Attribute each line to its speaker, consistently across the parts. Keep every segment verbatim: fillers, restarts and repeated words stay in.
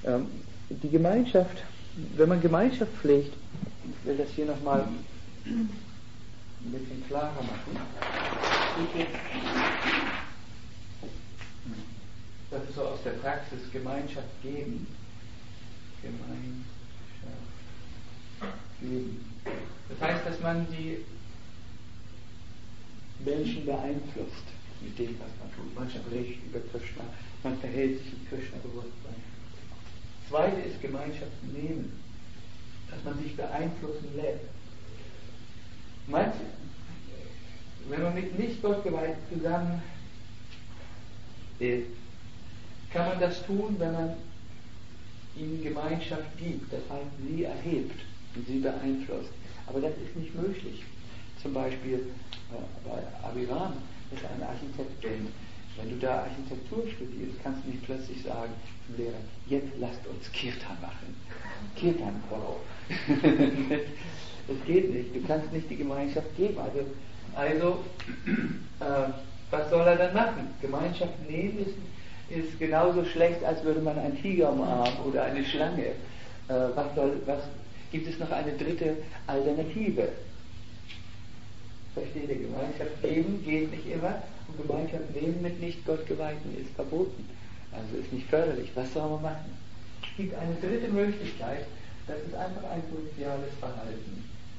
Speaker 1: Ähm, die Gemeinschaft, wenn man Gemeinschaft pflegt, ich will das hier nochmal ein bisschen klarer machen. Das ist so aus der Praxis Gemeinschaft geben. Gemeinschaft geben. Das heißt, dass man die Menschen beeinflusst mit dem, was man tut. Man spricht über Krishna, man verhält sich im Krishna-Bewusstsein. Das Zweite ist Gemeinschaft nehmen, dass man sich beeinflussen lässt. Manche, wenn man mit nicht Gottgeweihten zusammen ist, kann man das tun, wenn man ihnen Gemeinschaft gibt, das heißt, sie erhebt und sie beeinflusst. Aber das ist nicht möglich. Zum Beispiel äh, bei Abhiram ist ein Architekt, denn wenn du da Architektur studierst, kannst du nicht plötzlich sagen zum Lehrer, jetzt lasst uns Kirtan machen. Kirtan Follow. Das geht nicht. Du kannst nicht die Gemeinschaft geben. Also, also äh, was soll er dann machen? Gemeinschaft nehmen ist, ist genauso schlecht, als würde man einen Tiger umarmen oder eine Schlange. Äh, was soll, was, gibt es noch eine dritte Alternative? Versteht ihr? Gemeinschaft geben geht nicht immer und Gemeinschaft nehmen mit nicht Gottgeweihten ist verboten. Also ist nicht förderlich. Was soll man machen? Es gibt eine dritte Möglichkeit, das ist einfach ein soziales Verhalten.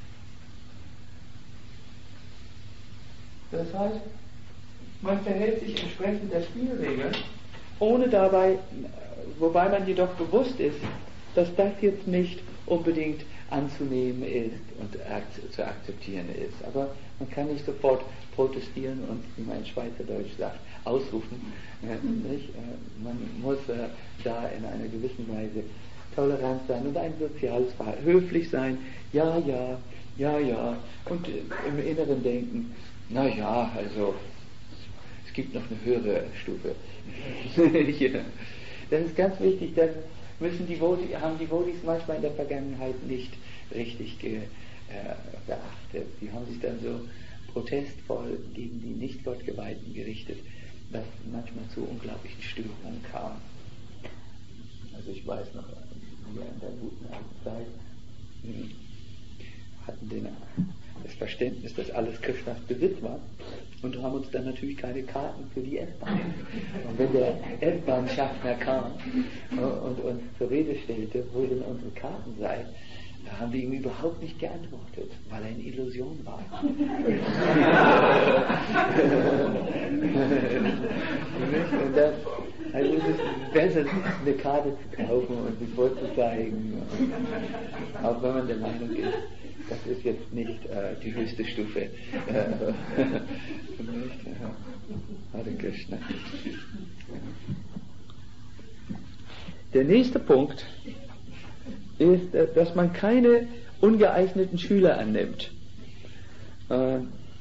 Speaker 1: Das heißt, man verhält sich entsprechend der Spielregeln, ohne dabei, wobei man jedoch bewusst ist, dass das jetzt nicht unbedingt anzunehmen ist und zu akzeptieren ist. Aber man kann nicht sofort protestieren und, wie man in Schweizerdeutsch sagt, ausrufen. Äh, nicht? Äh, man muss äh, da in einer gewissen Weise tolerant sein und ein soziales Verhalten, höflich sein, ja, ja, ja, ja, und äh, im Inneren denken, na ja, also es gibt noch eine höhere Stufe. Ja. Das ist ganz wichtig, das müssen die Vodis, haben die Vodis manchmal in der Vergangenheit nicht richtig ge, äh, beachtet. Die haben sich dann so protestvoll gegen die Nicht-Gottgeweihten gerichtet, dass manchmal zu unglaublichen Störungen kam. Also ich weiß noch, wir in der guten alten Zeit hatten den, das Verständnis, dass alles Krishnas Besitz war und haben uns dann natürlich keine Karten für die S-Bahn. Und wenn der S-Bahn-Schaffner kam und uns zur Rede stellte, wo denn unsere Karten seien, da haben wir ihm überhaupt nicht geantwortet, weil er in Illusion war. Und das, also es ist besser, eine Karte zu kaufen und sie vorzuzeigen, auch wenn man der Meinung ist, das ist jetzt nicht äh, die höchste Stufe. Äh, nicht, äh, Hare Krishna. Der nächste Punkt ist, dass man keine ungeeigneten Schüler annimmt. Äh,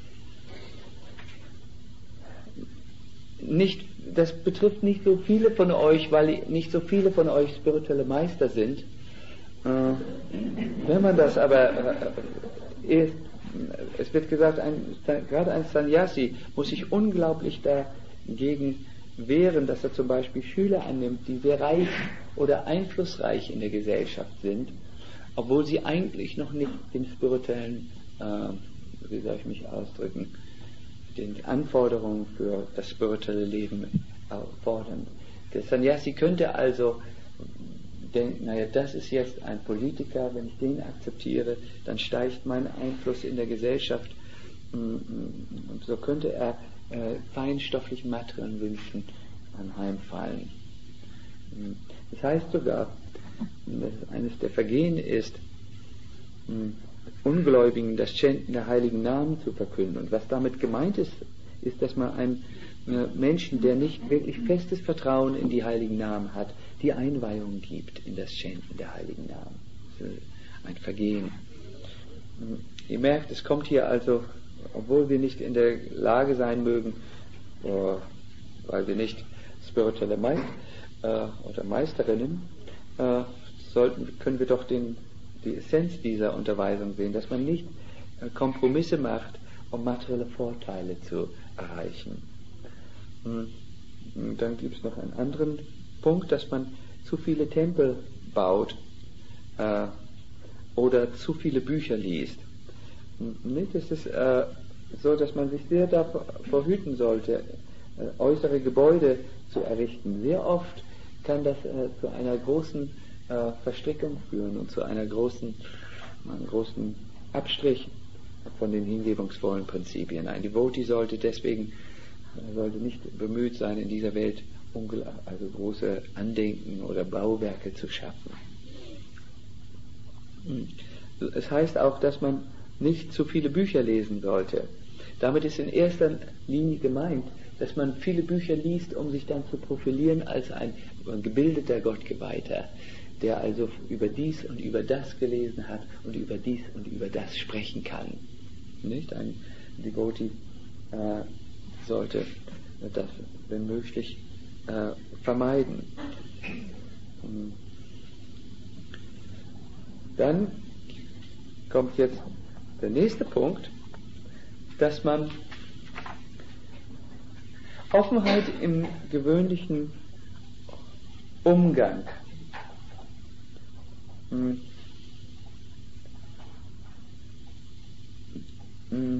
Speaker 1: nicht, das betrifft nicht so viele von euch, weil nicht so viele von euch spirituelle Meister sind. Äh, wenn man das aber äh, ist, es wird gesagt, ein, gerade ein Sannyasi muss sich unglaublich dagegen wehren, dass er zum Beispiel Schüler annimmt, die sehr reich oder einflussreich in der Gesellschaft sind, obwohl sie eigentlich noch nicht den spirituellen, äh, wie soll ich mich ausdrücken, den Anforderungen für das spirituelle Leben äh, fordern. Der Sannyasi könnte also denken, naja, das ist jetzt ein Politiker, wenn ich den akzeptiere, dann steigt mein Einfluss in der Gesellschaft, und so könnte er äh, feinstofflichen materiellen Wünschen anheimfallen. Das heißt sogar, dass eines der Vergehen ist, Ungläubigen das Chanten der heiligen Namen zu verkünden. Und was damit gemeint ist, ist, dass man einem Menschen, der nicht wirklich festes Vertrauen in die heiligen Namen hat, die Einweihung gibt in das Chanten der heiligen Namen. Das ist ein Vergehen. Ihr merkt, es kommt hier also, obwohl wir nicht in der Lage sein mögen, weil wir nicht spirituelle Meister äh, oder Meisterinnen, äh, sollten, können wir doch den, die Essenz dieser Unterweisung sehen, dass man nicht äh, Kompromisse macht, um materielle Vorteile zu erreichen. Und dann gibt es noch einen anderen Punkt, dass man zu viele Tempel baut äh, oder zu viele Bücher liest. Nicht? Es ist äh, so, dass man sich sehr davor hüten sollte, äh, äußere Gebäude zu errichten. Sehr oft kann das äh, zu einer großen äh, Verstrickung führen und zu einer großen, einem großen Abstrich von den hingebungsvollen Prinzipien. Ein Devotee sollte deswegen äh, sollte nicht bemüht sein, in dieser Welt also große Andenken oder Bauwerke zu schaffen. Es heißt auch, dass man nicht zu viele Bücher lesen sollte. Damit ist in erster Linie gemeint, dass man viele Bücher liest, um sich dann zu profilieren als ein, ein gebildeter Gottgeweihter, der also über dies und über das gelesen hat und über dies und über das sprechen kann. Nicht? Ein Devotee äh, sollte das, wenn möglich, äh, vermeiden. Dann kommt jetzt der nächste Punkt, dass man Offenheit im gewöhnlichen Umgang hm. Hm.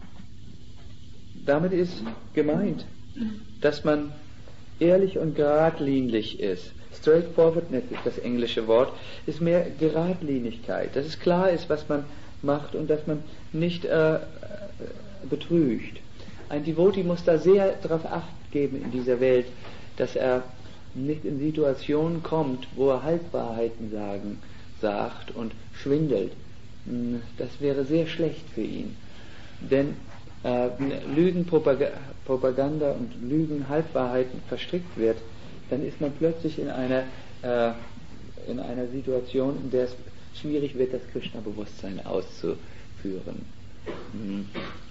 Speaker 1: damit ist gemeint, dass man ehrlich und geradlinig ist. Straightforwardness ist das englische Wort, ist mehr Geradlinigkeit, dass es klar ist, was man macht und dass man nicht äh, betrügt. Ein Devotee muss da sehr darauf Acht geben in dieser Welt, dass er nicht in Situationen kommt, wo er Halbwahrheiten sagen, sagt und schwindelt. Das wäre sehr schlecht für ihn. Denn äh, Lügenpropaganda und Lügen-Halbwahrheiten verstrickt wird, dann ist man plötzlich in einer, äh, in einer Situation, in der es schwierig wird, das Krishna-Bewusstsein auszuführen. Mhm.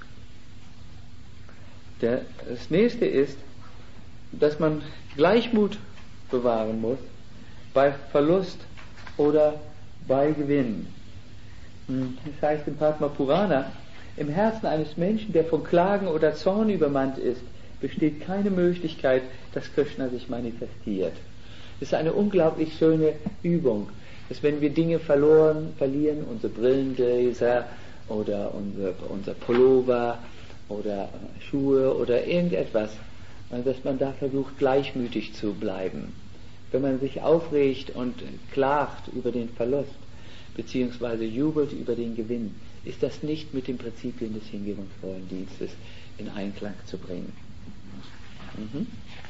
Speaker 1: Der, das nächste ist, dass man Gleichmut bewahren muss bei Verlust oder bei Gewinn. Das heißt im Padma Purana, im Herzen eines Menschen, der von Klagen oder Zorn übermannt ist, besteht keine Möglichkeit, dass Krishna sich manifestiert. Das ist eine unglaublich schöne Übung, dass wenn wir Dinge verloren, verlieren, unsere Brillengläser oder unser, unser Pullover oder Schuhe oder irgendetwas, dass man da versucht, gleichmütig zu bleiben. Wenn man sich aufregt und klagt über den Verlust, beziehungsweise jubelt über den Gewinn, ist das nicht mit den Prinzipien des hingebungsvollen Dienstes in Einklang zu bringen. Mhm.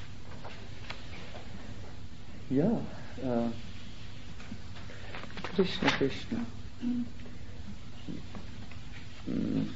Speaker 1: Ja, äh, Krishna, Krishna. Mhm.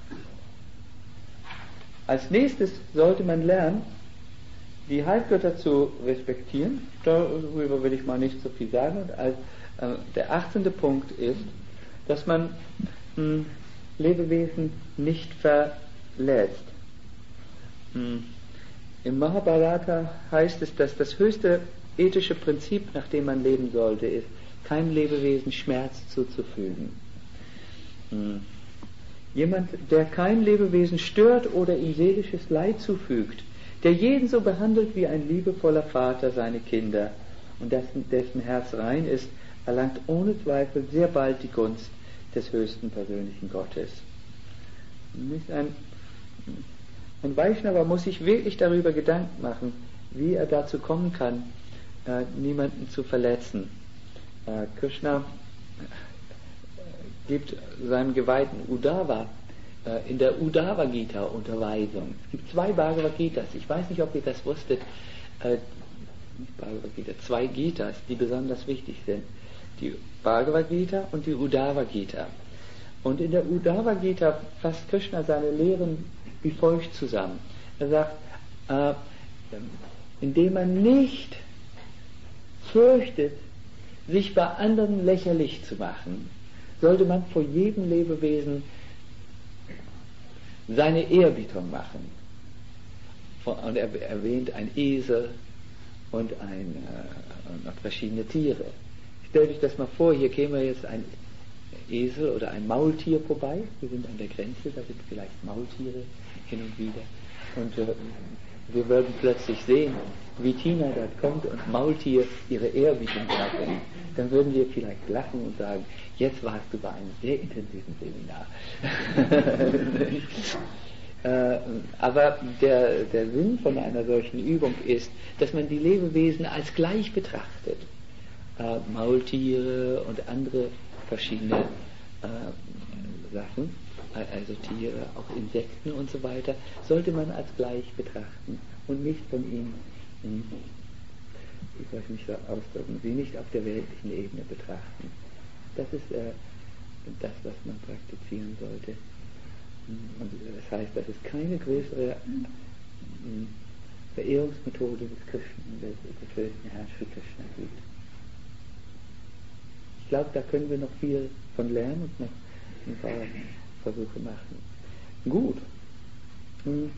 Speaker 1: Als nächstes sollte man lernen, die Halbgötter zu respektieren. Darüber will ich mal nicht so viel sagen. Und als, äh, der achtzehnte Punkt ist, dass man mh, Lebewesen nicht verletzt. Mh. Im Mahabharata heißt es, dass das höchste ethische Prinzip, nach dem man leben sollte, ist, keinem Lebewesen Schmerz zuzufügen. Mh. Jemand, der kein Lebewesen stört oder ihm seelisches Leid zufügt, der jeden so behandelt wie ein liebevoller Vater seine Kinder und dessen, dessen Herz rein ist, erlangt ohne Zweifel sehr bald die Gunst des höchsten persönlichen Gottes. Ein, ein Vaishnava muss sich wirklich darüber Gedanken machen, wie er dazu kommen kann, äh, niemanden zu verletzen. Äh, Krishna gibt seinem Geweihten Uddhava äh, in der Uddhava Gita Unterweisung. Es gibt zwei Bhagavad Gitas. Ich weiß nicht, ob ihr das wusstet. Äh, nicht Bhagavad Gita, zwei Gitas, die besonders wichtig sind. Die Bhagavad Gita und die Uddhava Gita. Und in der Uddhava Gita fasst Krishna seine Lehren wie folgt zusammen. Er sagt, äh, indem man nicht fürchtet, sich bei anderen lächerlich zu machen, sollte man vor jedem Lebewesen seine Ehrerbietung machen. Und er erwähnt ein Esel und, ein, äh, und verschiedene Tiere. Stellt euch das mal vor, hier käme jetzt ein Esel oder ein Maultier vorbei. Wir sind an der Grenze, da sind vielleicht Maultiere hin und wieder. Und äh, wir würden plötzlich sehen, wie Tina dort kommt und Maultier ihre Ehrbietung bringt, dann würden wir vielleicht lachen und sagen, jetzt warst du bei einem sehr intensiven Seminar. äh, aber der, der Sinn von einer solchen Übung ist, dass man die Lebewesen als gleich betrachtet. Äh, Maultiere und andere verschiedene äh, Sachen, also Tiere, auch Insekten und so weiter, sollte man als gleich betrachten und nicht von ihnen, ich weiß nicht so ausdrücken, sie nicht auf der weltlichen Ebene betrachten. Das ist äh, das, was man praktizieren sollte. Und das heißt, dass es keine größere äh, Verehrungsmethode des Krishna, des, des höchsten Herrn Sri Krishna gibt. Ich glaube, da können wir noch viel von lernen und noch ein paar Versuche machen. Gut. Hm.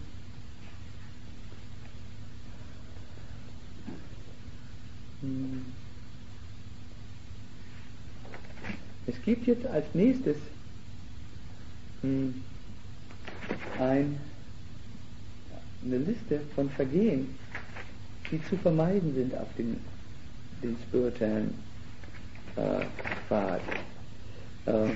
Speaker 1: Hm. Es gibt jetzt als nächstes hm, ein, eine Liste von Vergehen, die zu vermeiden sind auf dem, den spirituellen äh, Pfad. Äh,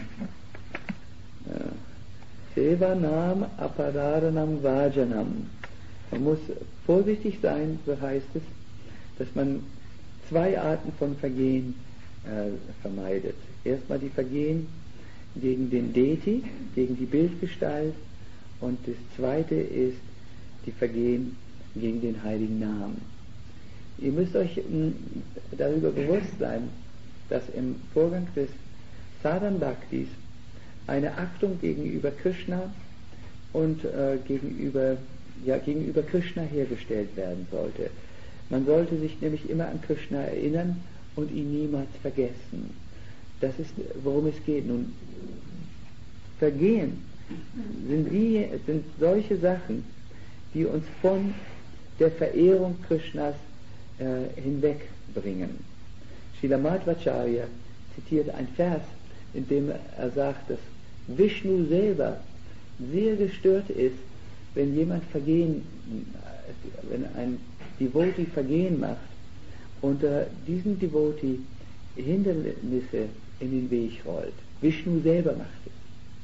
Speaker 1: Sevanam Aparadanam Vajanam. Man muss vorsichtig sein, so heißt es, dass man zwei Arten von Vergehen äh, vermeidet. Erstmal die Vergehen gegen den Deity, gegen die Bildgestalt, und das zweite ist die Vergehen gegen den heiligen Namen. Ihr müsst euch m, darüber bewusst sein, dass im Vorgang des Sadhan Bhaktis eine Achtung gegenüber Krishna und äh, gegenüber, ja, gegenüber Krishna hergestellt werden sollte. Man sollte sich nämlich immer an Krishna erinnern und ihn niemals vergessen. Das ist, worum es geht. Nun, Vergehen sind, wie, sind solche Sachen, die uns von der Verehrung Krishnas äh, hinwegbringen. Srila Madhvacharya zitiert ein Vers, in dem er sagt, dass Vishnu selber sehr gestört ist, wenn jemand Vergehen, wenn ein Devotee Vergehen macht und äh, diesen Devotee Hindernisse in den Weg rollt. Vishnu selber macht es.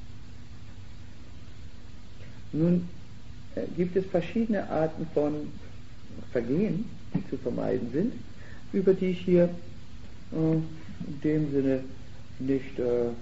Speaker 1: Nun äh, gibt es verschiedene Arten von Vergehen, die zu vermeiden sind, über die ich hier äh, in dem Sinne nicht äh, äh,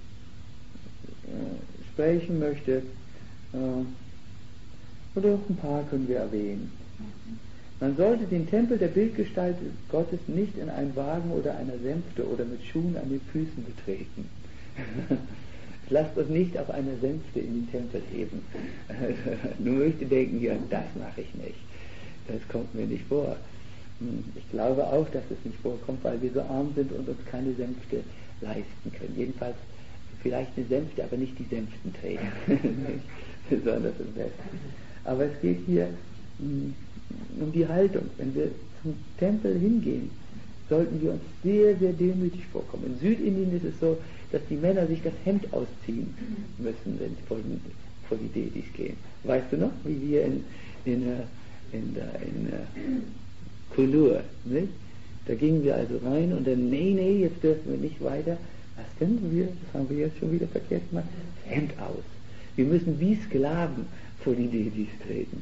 Speaker 1: sprechen möchte. Äh, oder auch ein paar können wir erwähnen. Man sollte den Tempel der Bildgestalt Gottes nicht in einem Wagen oder einer Sänfte oder mit Schuhen an den Füßen betreten. Lasst uns nicht auf einer Sänfte in den Tempel heben. Nur möchte denken, ja, das mache ich nicht. Das kommt mir nicht vor. Ich glaube auch, dass es nicht vorkommt, weil wir so arm sind und uns keine Sänfte leisten können. Jedenfalls vielleicht eine Sänfte, aber nicht die Sänftenträger, besonders im Westen. Aber es geht hier mh, um die Haltung. Wenn wir zum Tempel hingehen, sollten wir uns sehr, sehr demütig vorkommen. In Südindien ist es so, dass die Männer sich das Hemd ausziehen müssen, wenn sie vor, den, vor die Deities gehen. Weißt du noch, wie wir in, in, in, in, in Kulur, nicht? Da gingen wir also rein und dann, nee, nee, jetzt dürfen wir nicht weiter. Was denn wir? Das haben wir jetzt schon wieder verkehrt gemacht. Das Hemd aus. Wir müssen wie Sklaven vor die Deities treten.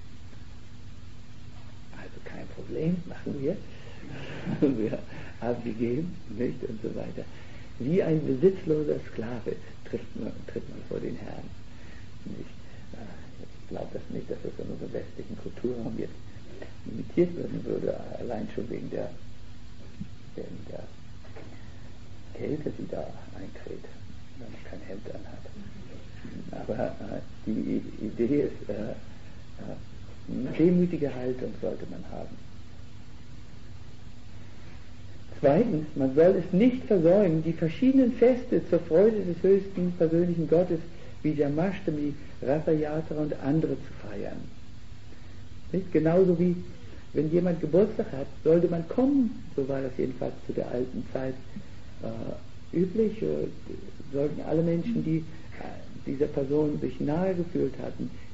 Speaker 1: Also kein Problem, machen wir. Wir haben gegeben, nicht? Und so weiter. Wie ein besitzloser Sklave tritt man, tritt man vor den Herrn. Nicht? Ich glaube das nicht, dass das in unserer westlichen Kulturraum jetzt imitiert werden würde, allein schon wegen der, wegen der Kälte, die da eintritt, wenn man kein Hemd anhat. Aber äh, die Idee ist, äh, äh, eine demütige Haltung sollte man haben. Zweitens, man soll es nicht versäumen, die verschiedenen Feste zur Freude des höchsten persönlichen Gottes wie Jamashtami, Rathayatra und andere zu feiern. Nicht? Genauso wie, wenn jemand Geburtstag hat, sollte man kommen, so war das jedenfalls zu der alten Zeit äh, üblich, äh, sollten alle Menschen, die äh, dieser Person sich nahe gefühlt hatten,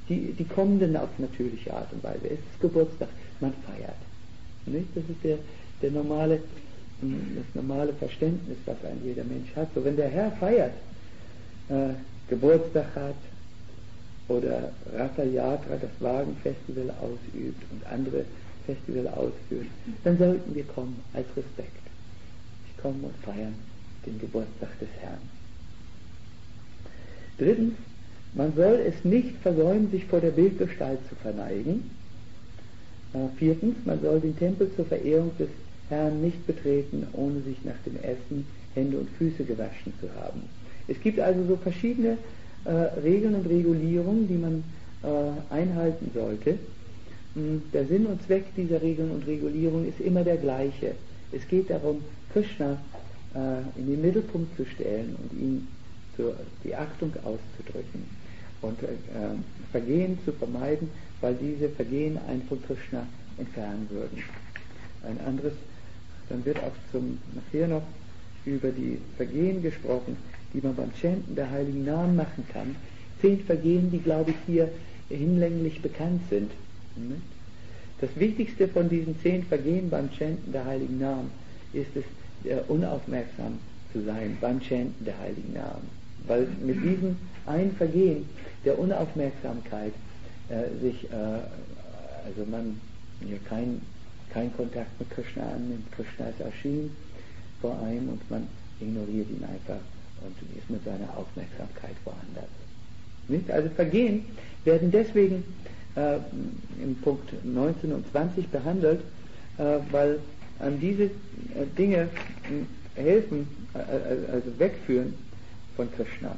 Speaker 1: die, die kommen dann auf natürliche Art und Weise. Es ist Geburtstag, man feiert. Nicht? Das ist der, der normale, das normale Verständnis, was ein jeder Mensch hat. So, wenn der Herr feiert, äh, Geburtstag hat oder Ratha Yatra, das Wagenfestival ausübt und andere Festival ausführt, dann sollten wir kommen als Respekt. Wir kommen und feiern den Geburtstag des Herrn. Drittens, man soll es nicht versäumen, sich vor der Bildgestalt zu verneigen. Äh, viertens, man soll den Tempel zur Verehrung des Herrn nicht betreten, ohne sich nach dem Essen Hände und Füße gewaschen zu haben. Es gibt also so verschiedene äh, Regeln und Regulierungen, die man äh, einhalten sollte. Der Sinn und Zweck dieser Regeln und Regulierung ist immer der gleiche. Es geht darum, Krishna äh, in den Mittelpunkt zu stellen und ihm zur, die Achtung auszudrücken und äh, Vergehen zu vermeiden, weil diese Vergehen einen von Krishna entfernen würden. Ein anderes, dann wird auch zum, nachher noch über die Vergehen gesprochen, die man beim Chanten der heiligen Namen machen kann. Zehn Vergehen, die, glaube ich, hier hinlänglich bekannt sind. Das Wichtigste von diesen zehn Vergehen beim Chanten der heiligen Namen ist es, äh, unaufmerksam zu sein beim Chanten der heiligen Namen. Weil mit diesem einen Vergehen der Unaufmerksamkeit äh, sich, äh, also man ja, kein, kein Kontakt mit Krishna annimmt. Krishna ist erschienen vor einem und man ignoriert ihn einfach und ist mit seiner Aufmerksamkeit woanders. Nicht? Also Vergehen werden deswegen äh, im Punkt neunzehn und zwanzig behandelt, äh, weil an diese äh, Dinge äh, helfen, äh, also wegführen von Krishna.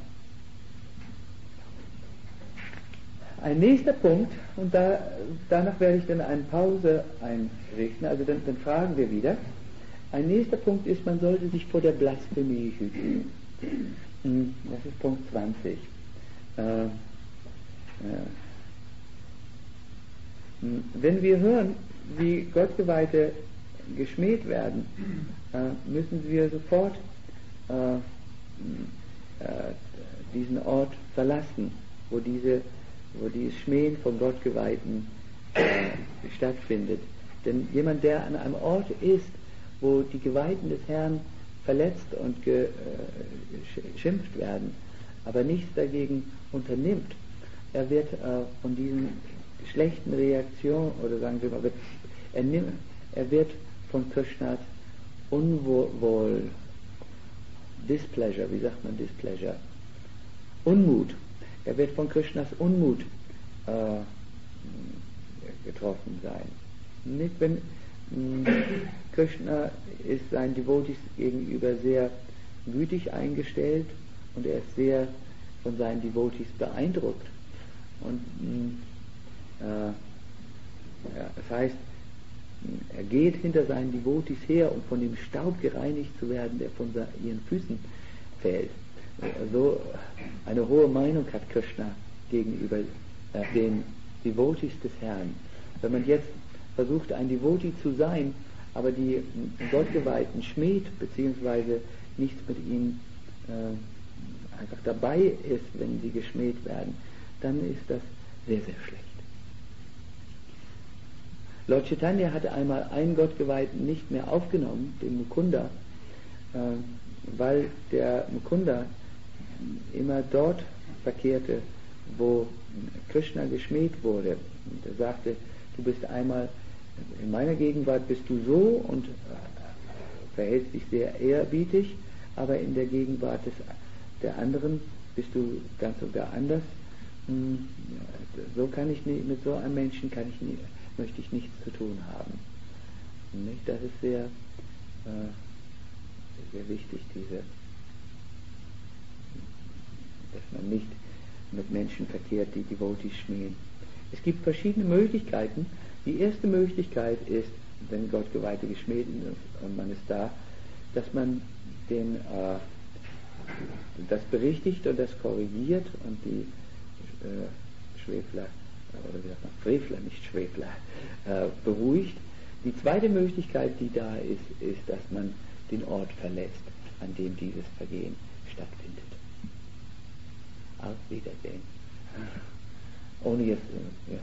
Speaker 1: Ein nächster Punkt, und da, danach werde ich dann eine Pause einrichten, also dann, dann fragen wir wieder. Ein nächster Punkt ist, man sollte sich vor der Blasphemie hüten. Das ist Punkt zwanzig. Äh, äh, Wenn wir hören, wie Gottgeweihte geschmäht werden, äh, müssen wir sofort äh, äh, diesen Ort verlassen, wo, diese, wo dieses Schmähen von Gottgeweihten äh, stattfindet. Denn jemand, der an einem Ort ist, wo die Geweihten des Herrn verletzt und geschimpft äh, werden, aber nichts dagegen unternimmt, er wird äh, von diesen schlechten Reaktionen, oder sagen wir mal, wird, er, nimmt, er wird von Krishnas Unwohl, Displeasure, wie sagt man Displeasure? Unmut. Er wird von Krishnas Unmut äh, getroffen sein. Nicht, wenn mh, Krishna ist seinen Devotees gegenüber sehr gütig eingestellt und er ist sehr von seinen Devotees beeindruckt. Und mh, äh, ja, das heißt, er geht hinter seinen Devotees her, um von dem Staub gereinigt zu werden, der von ihren Füßen fällt. So eine hohe Meinung hat Krishna gegenüber äh, den Devotees des Herrn. Wenn man jetzt versucht, ein Devotee zu sein, aber die Gottgeweihten schmäht, beziehungsweise nichts mit ihnen äh, einfach dabei ist, wenn sie geschmäht werden, dann ist das sehr, sehr schlecht. Lord Chaitanya hatte einmal einen Gottgeweihten nicht mehr aufgenommen, den Mukunda, äh, weil der Mukunda immer dort verkehrte, wo Krishna geschmäht wurde. Und er sagte, du bist einmal, in meiner Gegenwart bist du so und äh, verhältst dich sehr ehrerbietig, aber in der Gegenwart des, der anderen bist du ganz und gar anders. Hm, so kann ich nie, mit so einem Menschen kann ich nie, möchte ich nichts zu tun haben. Nicht? Das ist sehr, äh, sehr wichtig, diese, dass man nicht mit Menschen verkehrt, die Devotees schmähen. Es gibt verschiedene Möglichkeiten. Die erste Möglichkeit ist, wenn Gottgeweihte geschmäht ist und man ist da, dass man den, äh, das berichtigt und das korrigiert und die äh, Schwefler, oder wie sagt man, Frevler, nicht Schwefler, äh, beruhigt. Die zweite Möglichkeit, die da ist, ist, dass man den Ort verlässt, an dem dieses Vergehen stattfindet. Auf Wiedersehen. Ohne jetzt, ja.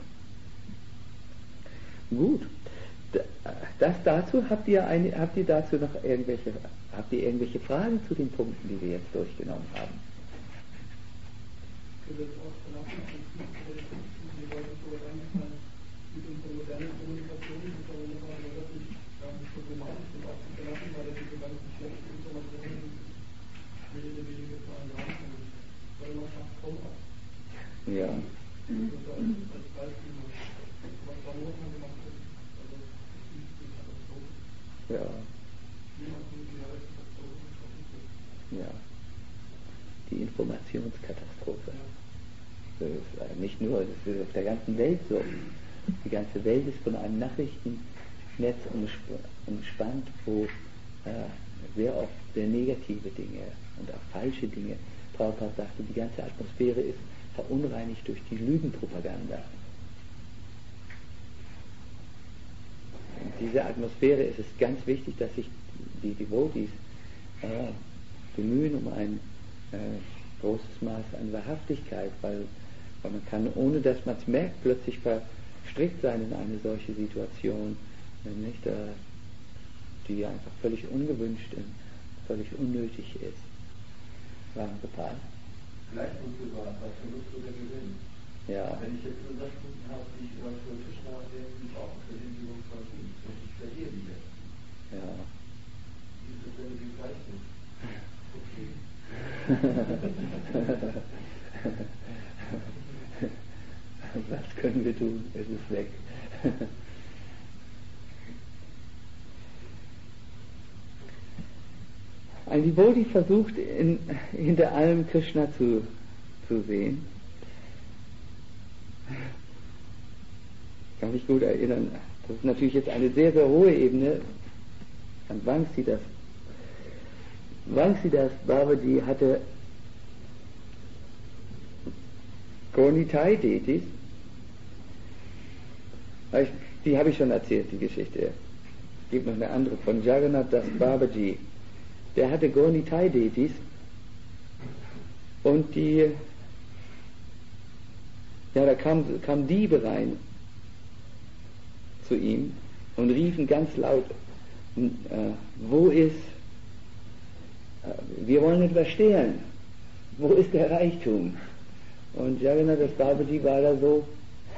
Speaker 1: Gut. Das dazu, habt ihr, eine, habt ihr dazu noch irgendwelche, habt ihr irgendwelche Fragen zu den Punkten, die wir jetzt durchgenommen haben?
Speaker 2: Ich würde auch danach die Leute so reingefallen, mit unserer modernen Kommunikation, die ist aber nochmal relativ problematisch und auch zu verlassen, weil er diese ganzen schlechten Informationen mehr oder weniger zu einem Raum kommt. Weil man schafft kaum ab.
Speaker 1: Ja.
Speaker 2: Also als, als Beispiel, was da Norden gemacht wird, also das ist die Katastrophe.
Speaker 1: Ja.
Speaker 2: Niemand nukleare Katastrophe geschaffen wird.
Speaker 1: Ja. Die Informationskatastrophe.
Speaker 2: Ja.
Speaker 1: Das ist nicht nur, das ist auf der ganzen Welt so. Die ganze Welt ist von einem Nachrichtennetz umspannt, wo äh, sehr oft sehr negative Dinge und auch falsche Dinge. Prabhupada sagte, die ganze Atmosphäre ist verunreinigt durch die Lügenpropaganda. In dieser Atmosphäre ist es ganz wichtig, dass sich die Devotees äh, bemühen um ein äh, großes Maß an Wahrhaftigkeit, weil, weil man kann, ohne dass man es merkt, plötzlich verstrickt sein in eine solche Situation, nicht, äh, die einfach völlig ungewünscht und völlig unnötig ist. Gepal.
Speaker 3: Vielleicht und sogar bei Verlust oder Gewinn.
Speaker 1: Ja.
Speaker 3: Wenn ich jetzt nur das Stunden habe, die ich über Krishna irgendwie brauche, für den Übung von ihm, und ich verliere die jetzt.
Speaker 1: Ja.
Speaker 3: Wie ist das denn mit dem Gleichnis? Okay.
Speaker 1: Was können wir tun? Es ist weg. Ein Devotee versucht in, hinter allem Krishna zu, zu sehen. Ich kann mich gut erinnern, das ist natürlich jetzt eine sehr, sehr hohe Ebene. An Vamsidas. Vamsidas Babaji hatte Gornitai-Detis. Die habe ich schon erzählt, die Geschichte. Es gibt noch eine andere von Jagannath Das Babaji. Der hatte Gornitai-Detis und die, ja, da kamen kam Diebe rein zu ihm und riefen ganz laut, äh, wo ist, äh, wir wollen etwas stehlen, wo ist der Reichtum? Und Jagannath Das Babaji war da so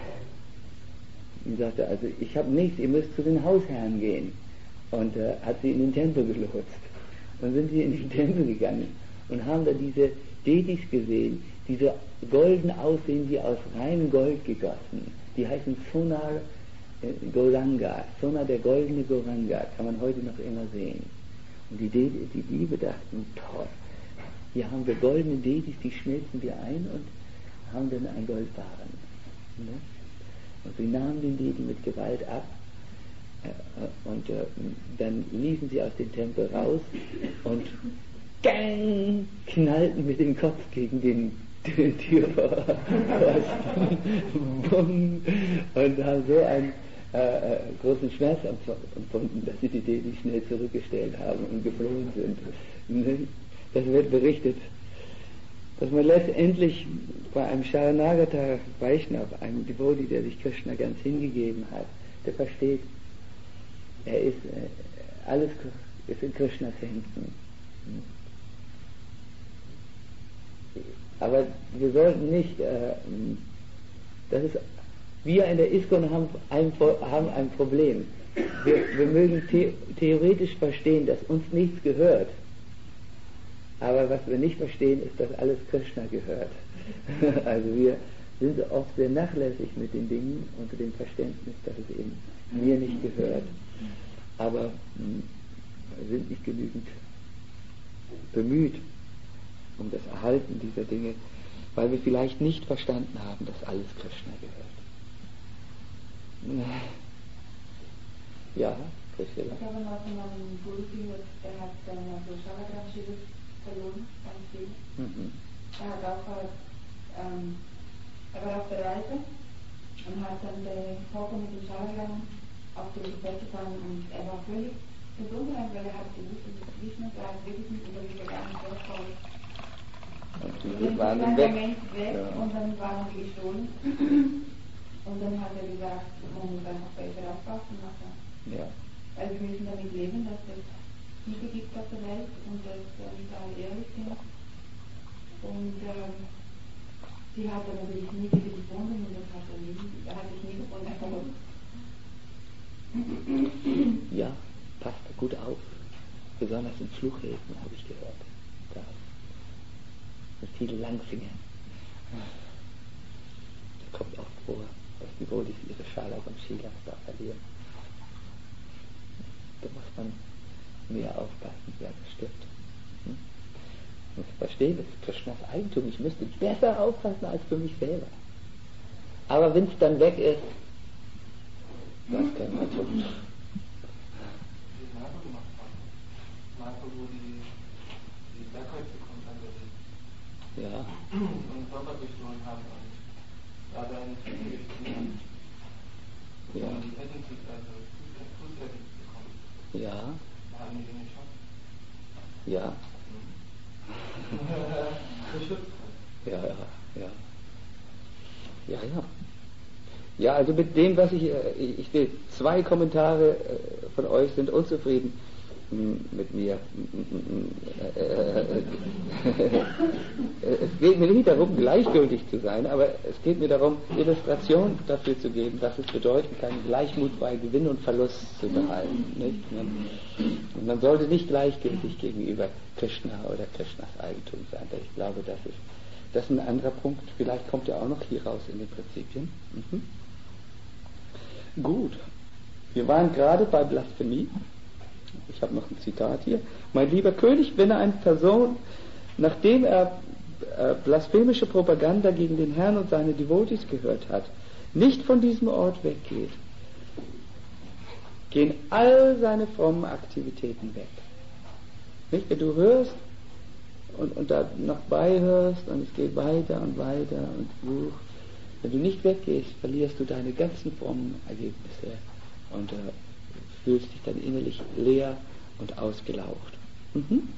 Speaker 1: und sagte, also ich habe nichts, ihr müsst zu den Hausherren gehen, und äh, hat sie in den Tempel gelotst. Dann sind sie in den Tempel gegangen und haben da diese Detis gesehen, die so golden aussehen wie aus reinem Gold gegossen. Die heißen Sonar äh, Goranga, Sonar der goldene Goranga, kann man heute noch immer sehen. Und die, De- die Diebe dachten, toll, hier haben wir goldene Detis, die schmelzen wir ein und haben dann ein Goldbarren. Ne? Und sie nahmen den Deti mit Gewalt ab. Und äh, dann liefen sie aus dem Tempel raus und gang, knallten mit dem Kopf gegen den Türpfosten und haben so einen äh, großen Schmerz empfunden, dass sie die Devi schnell zurückgestellt haben und geflohen sind. Das wird berichtet, dass man letztendlich bei einem Sharanagata Vaishnava, einem Devotee, der sich Krishna ganz hingegeben hat, der versteht, er ist, äh, alles ist in Krishnas Händen. Aber wir sollten nicht, äh, das ist, wir in der ISKCON haben ein, haben ein Problem. Wir, wir mögen the, theoretisch verstehen, dass uns nichts gehört. Aber was wir nicht verstehen, ist, dass alles Krishna gehört. Also wir sind oft sehr nachlässig mit den Dingen unter dem Verständnis, dass es eben mir nicht gehört. Aber mh, sind nicht genügend bemüht um das Erhalten dieser Dinge, weil wir vielleicht nicht verstanden haben, dass alles Krishna gehört. Ja, Priscilla.
Speaker 4: Ich habe mal von meinem Guru gehört, der hat dann so Shalagram-Schildes verloren, ganz viel.
Speaker 1: Mhm.
Speaker 4: Er hat auch, ähm, er war auf der Reise und hat dann den Vorgang mit dem Shalagram auf den Bett gefahren und er war völlig verwundert, weil er hat gewusst, dass es nicht mehr bleibt, wirklich nicht, und er ist gar nicht vorkommen.
Speaker 1: Und die waren
Speaker 4: dann
Speaker 1: weg.
Speaker 4: Moment weg
Speaker 1: Ja.
Speaker 4: und dann waren sie gestohlen. Und dann hat er gesagt, man muss einfach besser aufpassen.
Speaker 1: Ja.
Speaker 4: Weil wir müssen damit leben, dass es Liebe gibt auf der Welt und dass äh, nicht alle ehrlich sind. Und ähm, sie hat dann natürlich nie wieder gefunden und das hat er nie, er hat sich nie gefunden.
Speaker 1: Ja, passt da gut auf. Besonders in Flughäfen habe ich gehört. Da sind viele Langfinger. Das kommt auch vor, dass die Wohlis ihre Schale am Skiland da verlieren. Da muss man mehr aufpassen, wer das stimmt. Hm? Ich muss verstehen, das ist Krishnas Eigentum. Ich müsste besser aufpassen als für mich selber. Aber wenn es dann weg ist, das kann man tun.
Speaker 3: Die Marco gemacht haben. Marco, wo die, die Bergholz bekommen haben,
Speaker 1: Ja.
Speaker 3: und Koffer gestohlen haben und da eine Fliege gestohlen haben.
Speaker 1: Ja.
Speaker 3: Und die Kettenfliege, also Fußkette bekommen.
Speaker 1: Ja.
Speaker 3: Da haben die den geschafft.
Speaker 1: Ja.
Speaker 3: Beschützt.
Speaker 1: Ja, ja, ja. Ja, ja. Ja, also mit dem, was ich, ich sehe, zwei Kommentare von euch sind unzufrieden mit mir. Es geht mir nicht darum, gleichgültig zu sein, aber es geht mir darum, Illustration dafür zu geben, was es bedeuten kann, Gleichmut bei Gewinn und Verlust zu behalten. Nicht? Und man sollte nicht gleichgültig gegenüber Krishna oder Krishnas Eigentum sein. Ich glaube, das ist, das ist ein anderer Punkt. Vielleicht kommt er auch noch hier raus in den Prinzipien. Mhm. Gut. Wir waren gerade bei Blasphemie. Ich habe noch ein Zitat hier. Mein lieber König, wenn eine Person, nachdem er äh, blasphemische Propaganda gegen den Herrn und seine Devotis gehört hat, nicht von diesem Ort weggeht, gehen all seine frommen Aktivitäten weg. Nicht? Wenn du hörst und, und da noch beihörst und es geht weiter und weiter und uh, wenn du nicht weggehst, verlierst du deine ganzen frommen Ergebnisse und äh, fühlst dich dann innerlich leer und ausgelaugt. Mhm.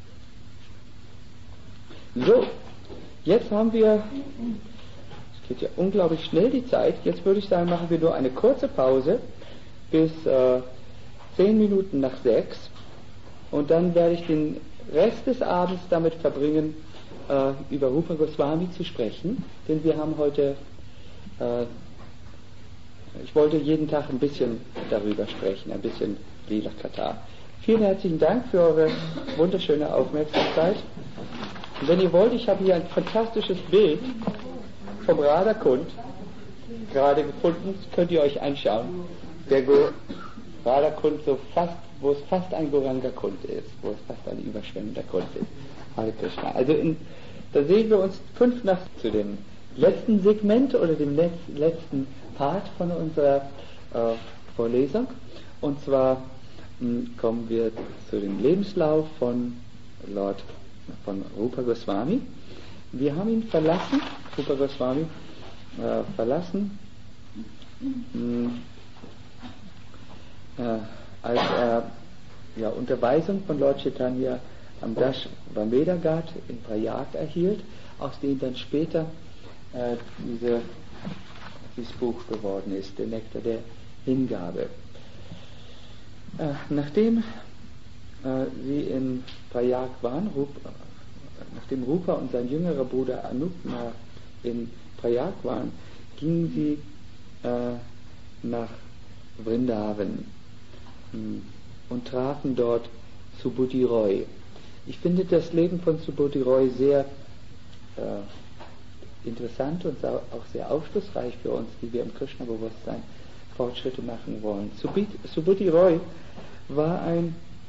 Speaker 1: So, jetzt haben wir, es geht ja unglaublich schnell die Zeit, jetzt würde ich sagen, machen wir nur eine kurze Pause bis äh, zehn Minuten nach sechs und dann werde ich den Rest des Abends damit verbringen, äh, über Rupa Goswami zu sprechen, denn wir haben heute äh, ich wollte jeden Tag ein bisschen darüber sprechen, ein bisschen Lila Kata. Vielen herzlichen Dank für eure wunderschöne Aufmerksamkeit. Und wenn ihr wollt, ich habe hier ein fantastisches Bild vom Radhakund gerade gefunden, das könnt ihr euch anschauen. Der Radhakund, so fast, wo es fast ein Goranga-Kund ist, wo es fast ein überschwemmender Kund ist. Hare Krishna. Also in, da sehen wir uns fünf nach zu dem letzten Segment oder dem Letz, letzten Part von unserer äh, Vorlesung. Und zwar mh, kommen wir zu dem Lebenslauf von Lord, von Rupa Goswami. Wir haben ihn verlassen, Rupa Goswami, äh, verlassen, mh, äh, als er ja, Unterweisung von Lord Chaitanya am Dash Vameda Ghat in Prayag erhielt, aus dem dann später äh, diese, dieses Buch geworden ist, der Nektar der Hingabe. Äh, nachdem äh, sie in Prayag waren, Rupa, nachdem Rupa und sein jüngerer Bruder Anupma in Prayag waren, gingen sie äh, nach Vrindavan mh, und trafen dort Subhuti Roy. Ich finde das Leben von Subhuti Roy sehr äh, interessant und auch sehr aufschlussreich für uns, die wir im Krishna-Bewusstsein Fortschritte machen wollen. Subhuti Roy war ein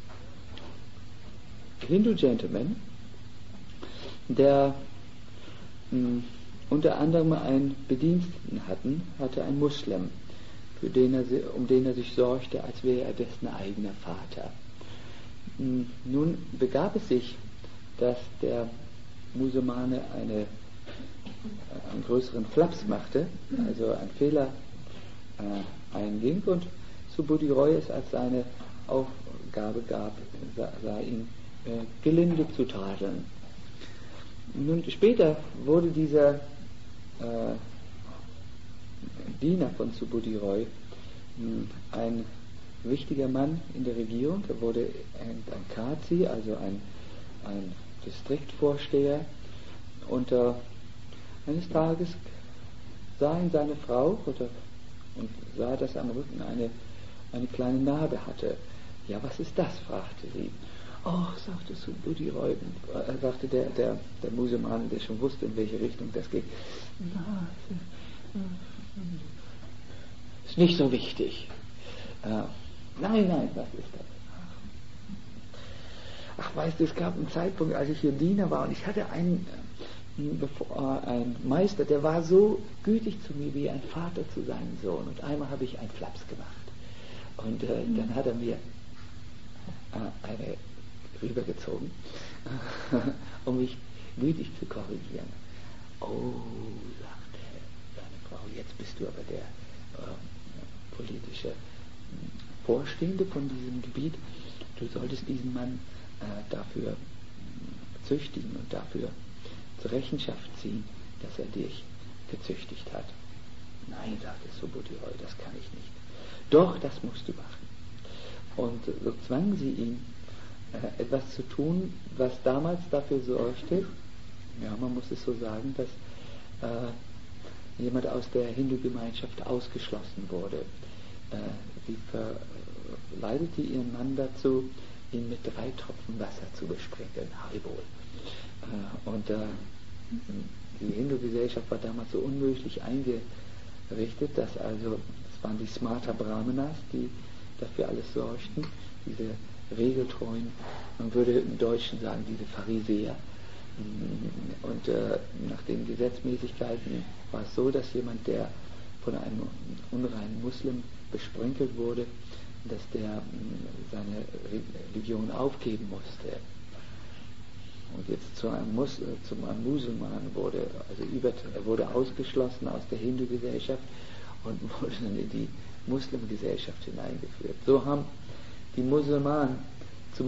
Speaker 1: Hindu-Gentleman, der mh, unter anderem einen Bediensteten hatten, hatte einen Muslim, für den er, um den er sich sorgte, als wäre er dessen eigener Vater. Mh, nun begab es sich, dass der Musulmane eine einen größeren Flaps machte, also ein Fehler äh, einging und Subhuti Roy es als seine Aufgabe gab, sah, sah ihn äh, gelinde zu tadeln. nun später wurde dieser äh, Diener von Subhuti Roy ein wichtiger Mann in der Regierung. Er wurde ein, ein Kazi, also ein, ein Distriktvorsteher. Und äh, eines Tages sah ihn seine Frau oder, und sah, dass er am Rücken eine, eine kleine Narbe hatte. Ja, was ist das? Fragte sie. Oh, sagte Subhuti Roy, äh, sagte der, der, der Muselmann, der schon wusste, in welche Richtung das geht. Na, ist nicht so wichtig. Äh, nein, nein, was ist das? Ach, weißt du, es gab einen Zeitpunkt, als ich hier Diener war und ich hatte einen, bevor, äh, einen Meister, der war so gütig zu mir wie ein Vater zu seinem Sohn. Und einmal habe ich einen Flaps gemacht. Und äh, mhm. dann hat er mir äh, eine rübergezogen, um mich gütig zu korrigieren. Oh, sagte seine Frau, jetzt bist du aber der äh, politische Vorstehende von diesem Gebiet. Du solltest diesen Mann äh, dafür züchtigen und dafür zur Rechenschaft ziehen, dass er dich gezüchtigt hat. Nein, sagte Subhuti Roy, das kann ich nicht. Doch, das musst du machen. Und so zwang sie ihn, äh, etwas zu tun, was damals dafür sorgte, ja, man muss es so sagen, dass äh, jemand aus der Hindu-Gemeinschaft ausgeschlossen wurde. Äh, sie verleitete ihren Mann dazu, ihn mit drei Tropfen Wasser zu besprenkeln, Haribol. Äh, und äh, die Hindu-Gesellschaft war damals so unmöglich eingerichtet, dass also, es waren die Smarta Brahmanas, die dafür alles sorgten, diese regeltreuen, man würde im Deutschen sagen, diese Pharisäer. Und äh, nach den Gesetzmäßigkeiten war es so, dass jemand, der von einem unreinen Muslim besprenkelt wurde, dass der seine Religion aufgeben musste. Und jetzt zu einem, Mus zu einem Muselmann wurde, also über, er wurde ausgeschlossen aus der Hindu-Gesellschaft und wurde dann in die Muslimgesellschaft hineingeführt. So haben die Musulmanen zu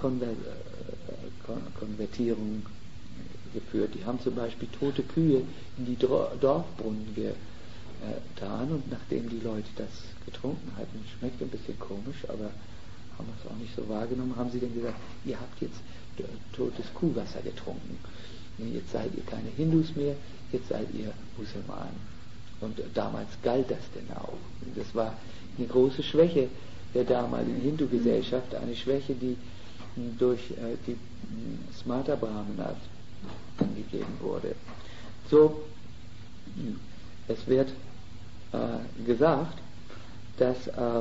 Speaker 1: Massenkonvertierung geführt. Die haben zum Beispiel tote Kühe in die Dorfbrunnen getan und nachdem die Leute das getrunken hatten, schmeckt ein bisschen komisch, aber haben es auch nicht so wahrgenommen, haben sie dann gesagt, ihr habt jetzt totes Kuhwasser getrunken. Jetzt seid ihr keine Hindus mehr, jetzt seid ihr Musulmanen. Und damals galt das denn auch. Und das war eine große Schwäche der damaligen Hindu-Gesellschaft, eine Schwäche, die durch äh, die Smarta Brahmanas angegeben wurde. So, es wird äh, gesagt, dass äh,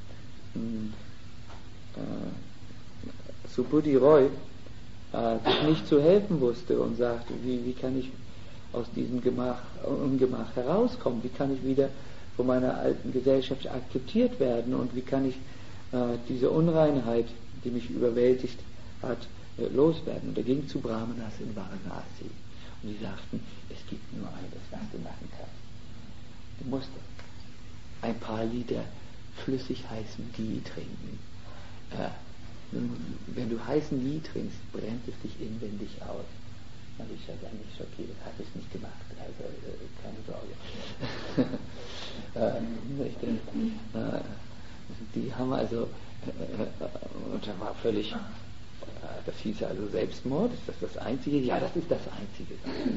Speaker 1: äh, Subhuti Roy äh, sich nicht zu helfen wusste und sagte, wie, wie kann ich aus diesem Gemach, Ungemach herauskommen, wie kann ich wieder von meiner alten Gesellschaft akzeptiert werden und wie kann ich äh, diese Unreinheit, die mich überwältigt hat, äh, loswerden. Und er ging zu Brahmanas in Varanasi und die sagten, es gibt nur eines, was du machen kannst. Du musst ein paar Liter flüssig heißen Ghee trinken. Äh, wenn du heißen Ghee trinkst, brennt es dich inwendig aus. Und ich war eigentlich schockiert, hat es nicht gemacht, also äh, keine Sorge. äh, ich denke, äh, die haben also, äh, und da war völlig, äh, das hieß also Selbstmord, ist das das Einzige? Ja, das ist das Einzige.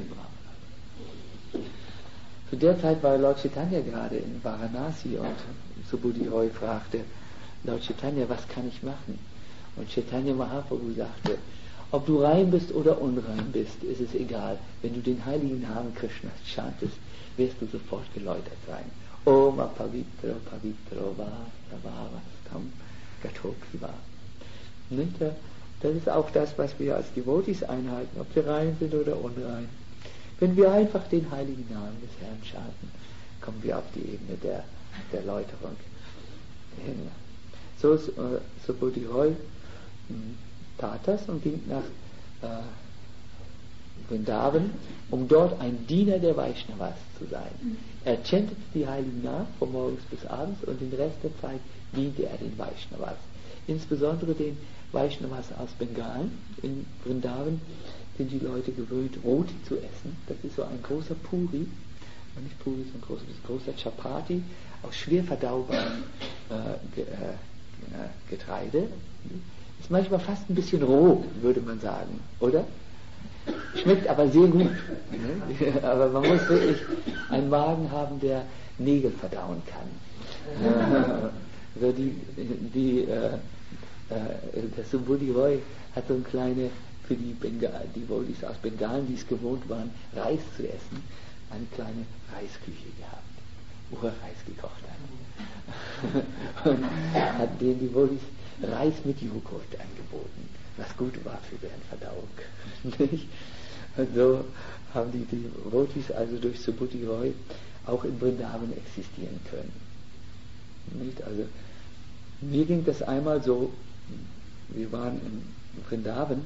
Speaker 1: Zu der Zeit war Lord Chaitanya gerade in Varanasi und Subhuti Roy fragte Lord Chaitanya, was kann ich machen? Und Chaitanya Mahaprabhu sagte, ob du rein bist oder unrein bist, ist es egal. Wenn du den heiligen Namen Krishnas chantest, wirst du sofort geläutert sein. Om apavitro pavitro va savavastam gatokriva. Das ist auch das, was wir als Devotees einhalten, ob wir rein sind oder unrein. Wenn wir einfach den heiligen Namen des Herrn chanten, kommen wir auf die Ebene der, der Läuterung hin. So ist äh, Subhuti Roy tat das und ging nach äh, Vrindavan, um dort ein Diener der Vaishnavas zu sein. Er chantete die heiligen Namen von morgens bis abends und den Rest der Zeit diente er den Vaishnavas. Insbesondere den Vaishnavas aus Bengalen in Vrindavan, sind die Leute gewöhnt, Roti zu essen. Das ist so ein großer Puri, nicht Puri, so ein großer, großer Chapati aus schwer verdaubarem äh, Ge, äh, Getreide. Ist manchmal fast ein bisschen roh, würde man sagen, oder? Schmeckt aber sehr gut. Ne? Aber man muss wirklich einen Magen haben, der Nägel verdauen kann. Also die, die, äh, äh, das Subudhi Roy hat so eine kleine, für die Bengal, die Wohlis aus Bengalen, die es gewohnt waren, Reis zu essen, eine kleine Reisküche gehabt, wo er Reis gekocht hat. Und hat denen die Wohlis Reis mit Joghurt angeboten, was gut war für deren Verdauung. Nicht? Und so haben die, die Rotis also durch Subudhi Roy auch in Vrindavan existieren können. Nicht? Also mir ging das einmal so, wir waren in Vrindavan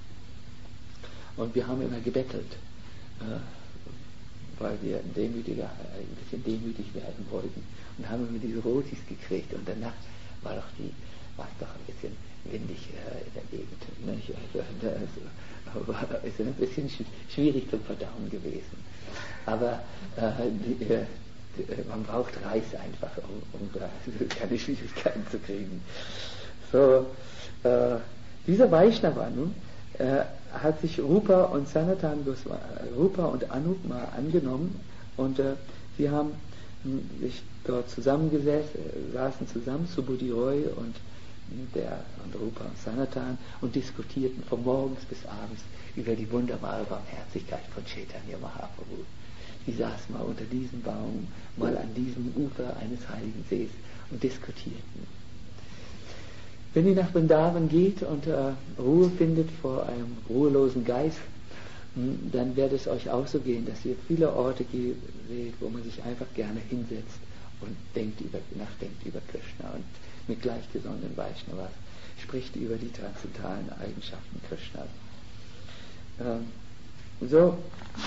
Speaker 1: und wir haben immer gebettelt, äh, weil wir demütiger, ein bisschen demütig werden wollten und haben immer diese Rotis gekriegt und danach war doch die, war es doch ein bisschen windig äh, in der Gegend. Nicht? Also, das war, ist ein bisschen schwierig zum Verdauen gewesen. Aber äh, die, äh, man braucht Reis einfach, um, um keine Schwierigkeiten zu kriegen. So, äh, dieser Vaishnava nun äh, hat sich Rupa und Sanatan Goswami, Rupa und Anupma angenommen und äh, sie haben sich dort zusammengesetzt, äh, saßen zusammen, Subudhi Roy und der und Rupa und Sanatan und diskutierten von morgens bis abends über die wunderbare Barmherzigkeit von Chaitanya Mahaprabhu. Die saßen mal unter diesem Baum, mal an diesem Ufer eines heiligen Sees und diskutierten. Wenn ihr nach Vrindavan geht und äh, Ruhe findet vor einem ruhelosen Geist, mh, dann wird es euch auch so gehen, dass ihr viele Orte seht, wo man sich einfach gerne hinsetzt und denkt über, nachdenkt über Krishna und mit gleichgesonnenen Vaishnavas spricht über die transzendentalen Eigenschaften Krishnas. Ähm, so,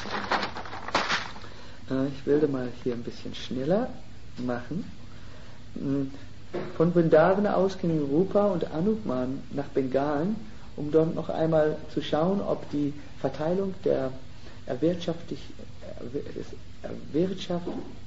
Speaker 1: äh, ich will mal hier ein bisschen schneller machen. Von Vrindavan aus gingen Rupa und Anupman nach Bengalen, um dort noch einmal zu schauen, ob die Verteilung der erwirtschaftlich, erwirtschaft,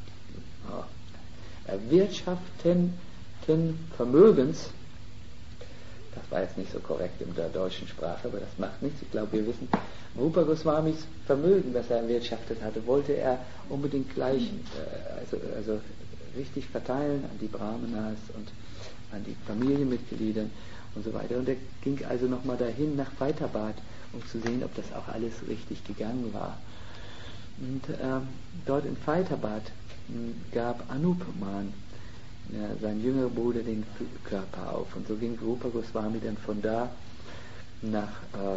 Speaker 1: erwirtschaftenden Vermögens, das war jetzt nicht so korrekt in der deutschen Sprache, aber das macht nichts. Ich glaube, wir wissen, Rupa Goswamis Vermögen, das er erwirtschaftet hatte, wollte er unbedingt gleich, äh, also, also richtig verteilen an die Brahmanas und an die Familienmitglieder und so weiter. Und er ging also nochmal dahin nach Faidabad, um zu sehen, ob das auch alles richtig gegangen war. Und ähm, dort in Faidabad gab Anupman, ja, sein jüngerer Bruder, den Körper auf. Und so ging Rupa Goswami dann von da nach äh,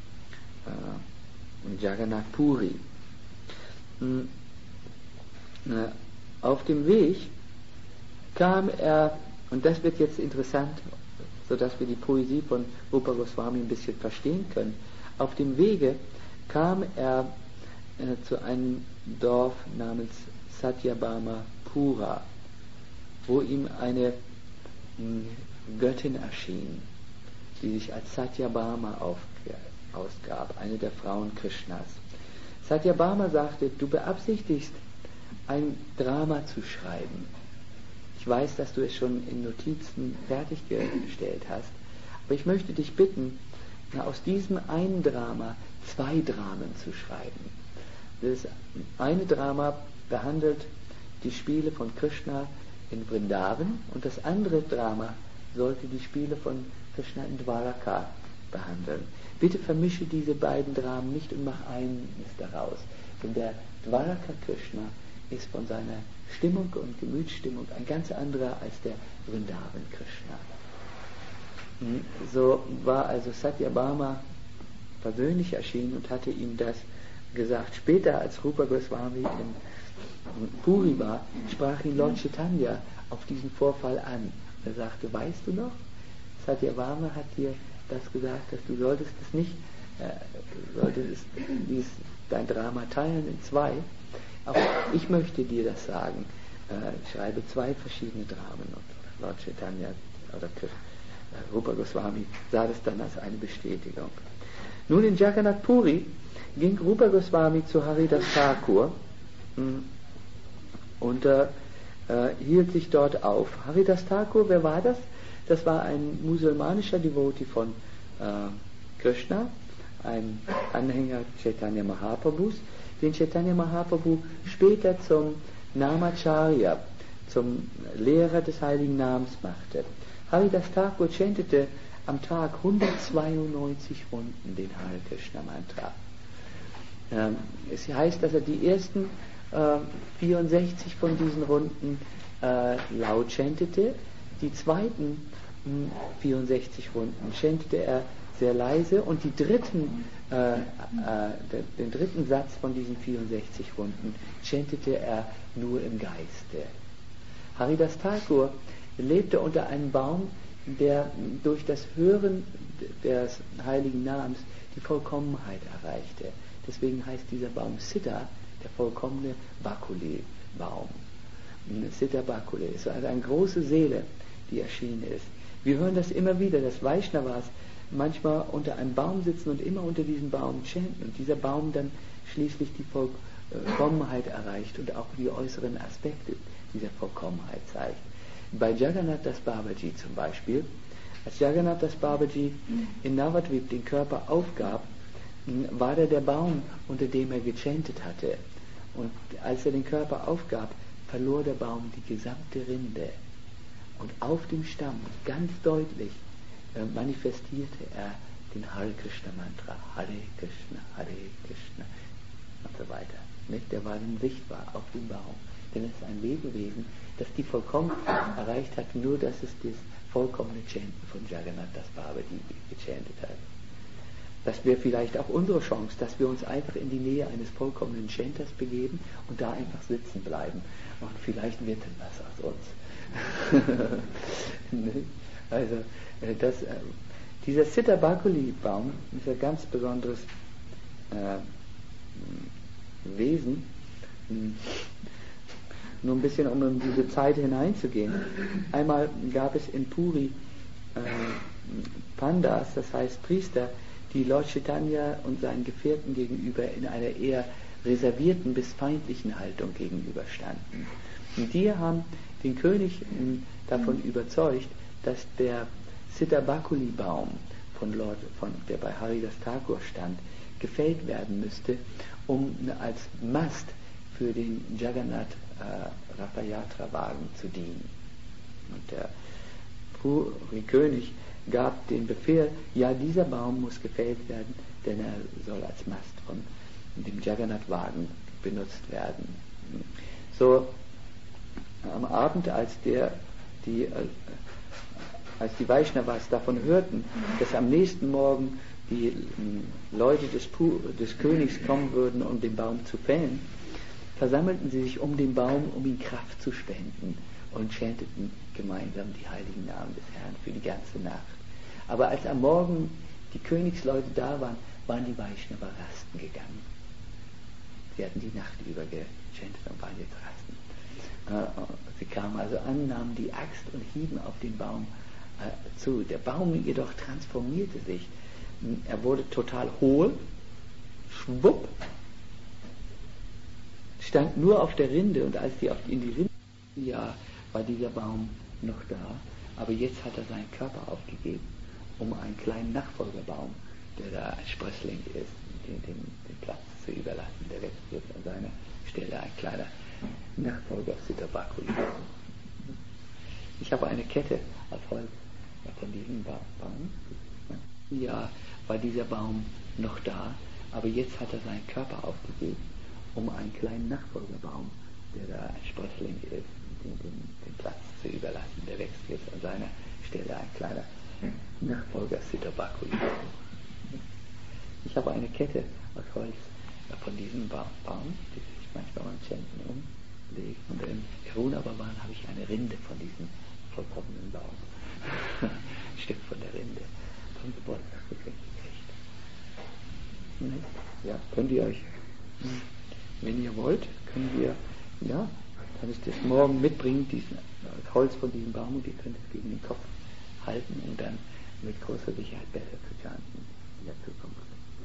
Speaker 1: äh, Jagannath Puri. Hm, na, auf dem Weg kam er, und das wird jetzt interessant, sodass wir die Poesie von Rupa Goswami ein bisschen verstehen können. Auf dem Wege kam er äh, zu einem Dorf namens Satyabhama Pura, wo ihm eine mh, Göttin erschien, die sich als Satyabhama aufge- ausgab, eine der Frauen Krishnas. Satyabhama sagte, du beabsichtigst, ein Drama zu schreiben. Ich weiß, dass du es schon in Notizen fertiggestellt hast, aber ich möchte dich bitten, na, aus diesem einen Drama zwei Dramen zu schreiben. Das eine Drama behandelt die Spiele von Krishna in Vrindavan und das andere Drama sollte die Spiele von Krishna in Dwaraka behandeln. Bitte vermische diese beiden Dramen nicht und mach eines daraus, denn der Dwaraka Krishna ist von seiner Stimmung und Gemütsstimmung ein ganz anderer als der Vrindavan Krishna. So war also Satyabhama persönlich erschienen und hatte ihm das gesagt. Später, als Rupa Goswami in Puri war, sprach ihn Lord Chaitanya auf diesen Vorfall an. Er sagte, weißt du noch, Satyabhama hat dir das gesagt, dass du solltest es nicht, äh, solltest dies, dein Drama teilen in zwei. Auch ich möchte dir das sagen. Äh, schreibe zwei verschiedene Dramen. Und Lord Chaitanya oder äh, Rupa Goswami sah das dann als eine Bestätigung. Nun in Jagannath Puri ging Rupa Goswami zu Haridas Thakur und äh, hielt sich dort auf. Haridas Thakur, wer war das? Das war ein musulmanischer Devotee von äh, Krishna, ein Anhänger Chaitanya Mahaprabhus, den Chaitanya Mahaprabhu später zum Namacharya, zum Lehrer des heiligen Namens machte. Haridas Thakur chantete am Tag hundertzweiundneunzig Runden den Hare Krishna Mantra. Ähm, es heißt, dass er die ersten äh, vierundsechzig von diesen Runden äh, laut chantete, die zweiten mh, vierundsechzig Runden chantete er sehr leise und die dritten, äh, äh, den dritten Satz von diesen vierundsechzig Runden chantete er nur im Geiste. Haridas Thakur lebte unter einem Baum, der durch das Hören des heiligen Namens die Vollkommenheit erreichte. Deswegen heißt dieser Baum Siddha, der vollkommene Bakuli-Baum. Siddha Bakuli ist also eine große Seele, die erschienen ist. Wir hören das immer wieder, dass Vaishnavas manchmal unter einem Baum sitzen und immer unter diesem Baum chanten und dieser Baum dann schließlich die Vollkommenheit erreicht und auch die äußeren Aspekte dieser Vollkommenheit zeigt. Bei Jagannath Das Babaji zum Beispiel, als Jagannath Das Babaji in Navadvip den Körper aufgab, war da der Baum, unter dem er gechantet hatte. Und als er den Körper aufgab, verlor der Baum die gesamte Rinde. Und auf dem Stamm, ganz deutlich, äh, manifestierte er den Hare Krishna Mantra. Hare Krishna, Hare Krishna und so weiter. Nicht? Der war dann sichtbar auf dem Baum. Denn es ist ein Lebewesen, das die Vollkommenheit erreicht hat, nur dass es das vollkommene Chanten von Jagannath Das Babaji gechantet hat. Das wäre vielleicht auch unsere Chance, dass wir uns einfach in die Nähe eines vollkommenen Chanters begeben und da einfach sitzen bleiben. Und vielleicht wird dann was aus uns. Also das, dieser Siddha Bakuli Baum ist ein ganz besonderes äh, Wesen. Nur ein bisschen, um in diese Zeit hineinzugehen. Einmal gab es in Puri äh, Pandas, das heißt Priester, die Lord Chaitanya und seinen Gefährten gegenüber in einer eher reservierten bis feindlichen Haltung gegenüberstanden. Und die haben den König davon überzeugt, dass der Siddha Bakuli Baum, von Lord, von, der bei Haridas Thakur stand, gefällt werden müsste, um als Mast für den Jagannath äh, Rathayatra-Wagen zu dienen. Und der Puri-König gab den Befehl, ja, dieser Baum muss gefällt werden, denn er soll als Mast von dem Jagannath-Wagen benutzt werden. So am Abend, als der die äh, als die Vaishnavas davon hörten, dass am nächsten Morgen die äh, Leute des, Pu- des Königs kommen würden, um den Baum zu fällen, versammelten sie sich um den Baum, um ihm Kraft zu spenden und chanteten gemeinsam die heiligen Namen des Herrn für die ganze Nacht. Aber als am Morgen die Königsleute da waren, waren die Vaishnava rasten gegangen. Sie hatten die Nacht über gechantet und waren jetzt rasten. Sie kamen also an, nahmen die Axt und hieben auf den Baum äh, zu. Der Baum jedoch transformierte sich. Er wurde total hohl, schwupp, stand nur auf der Rinde, und als die auf, in die Rinde, ja, war dieser Baum noch da, aber jetzt hat er seinen Körper aufgegeben, um einen kleinen Nachfolgerbaum, der da ein Sprössling ist, den, den, den Platz zu überlassen. Der wächst jetzt an seiner Stelle ein kleiner Nachfolger Siddha Bakuli. Ich habe eine Kette aus Holz von diesem Baum. Ja, war dieser Baum noch da, aber jetzt hat er seinen Körper aufgegeben, um einen kleinen Nachfolgerbaum, der da ein Sprössling ist, den, den, den Platz zu überlassen. Der wächst jetzt an seiner Stelle ein kleiner Nachfolger Siddha Bakuli. Ich habe eine Kette aus Holz von diesem Baum, die sich manchmal beim Chanten umlegt. Und im Karuna-Bhavan habe ich eine Rinde von diesem vollkommenen Baum. Ein Stück von der Rinde. Vom Geburtstag gekriegt. Ja, könnt ihr euch, wenn ihr wollt, können wir, ja, kann ich das morgen mitbringen, diesen Holz von diesem Baum, und ihr könnt es gegen den Kopf halten und dann mit großer Sicherheit besser zu chanten in der Zukunft.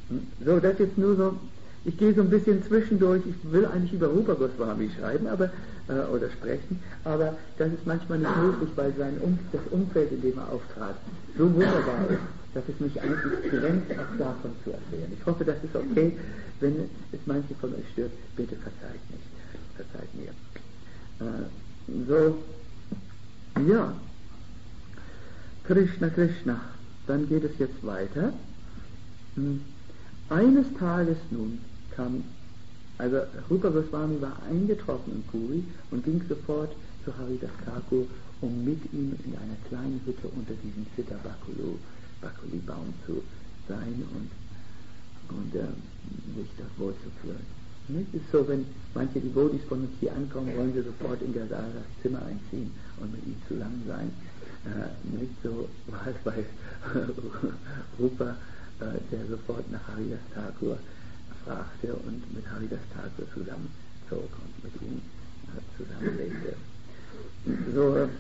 Speaker 1: So, das jetzt nur so, ich gehe so ein bisschen zwischendurch, ich will eigentlich über Rupa Goswami schreiben, aber, äh, oder sprechen, aber das ist manchmal nicht möglich, weil sein um, das Umfeld, in dem er auftrat, so wunderbar ist, dass es mich eigentlich grenzt, auch davon zu erzählen. Ich hoffe, das ist okay, wenn es manche von euch stört, bitte verzeiht nicht, verzeiht mir. Äh, so, ja, Krishna, Krishna, dann geht es jetzt weiter. Hm. Eines Tages nun kam, also Rupa Goswami war eingetroffen in Puri und ging sofort zu Haridas Thakur, um mit ihm in einer kleinen Hütte unter diesem Siddha Bakuli Baum zu sein und, und äh, sich dort wohlzufühlen. Es ist so, wenn manche Devotees von uns hier ankommen, wollen sie sofort in Gasaras Zimmer einziehen und mit ihm zusammen sein. Äh, nicht so war es bei Rupa, äh, der sofort nach Haridas Thakur fragte und mit Haridas Thakur zusammenzog und mit ihm äh, zusammenlebte. So, äh,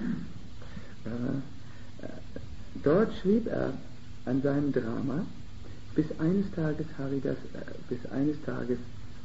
Speaker 1: äh, dort schrieb er an seinem Drama, bis eines Tages Haridas, äh, bis eines Tages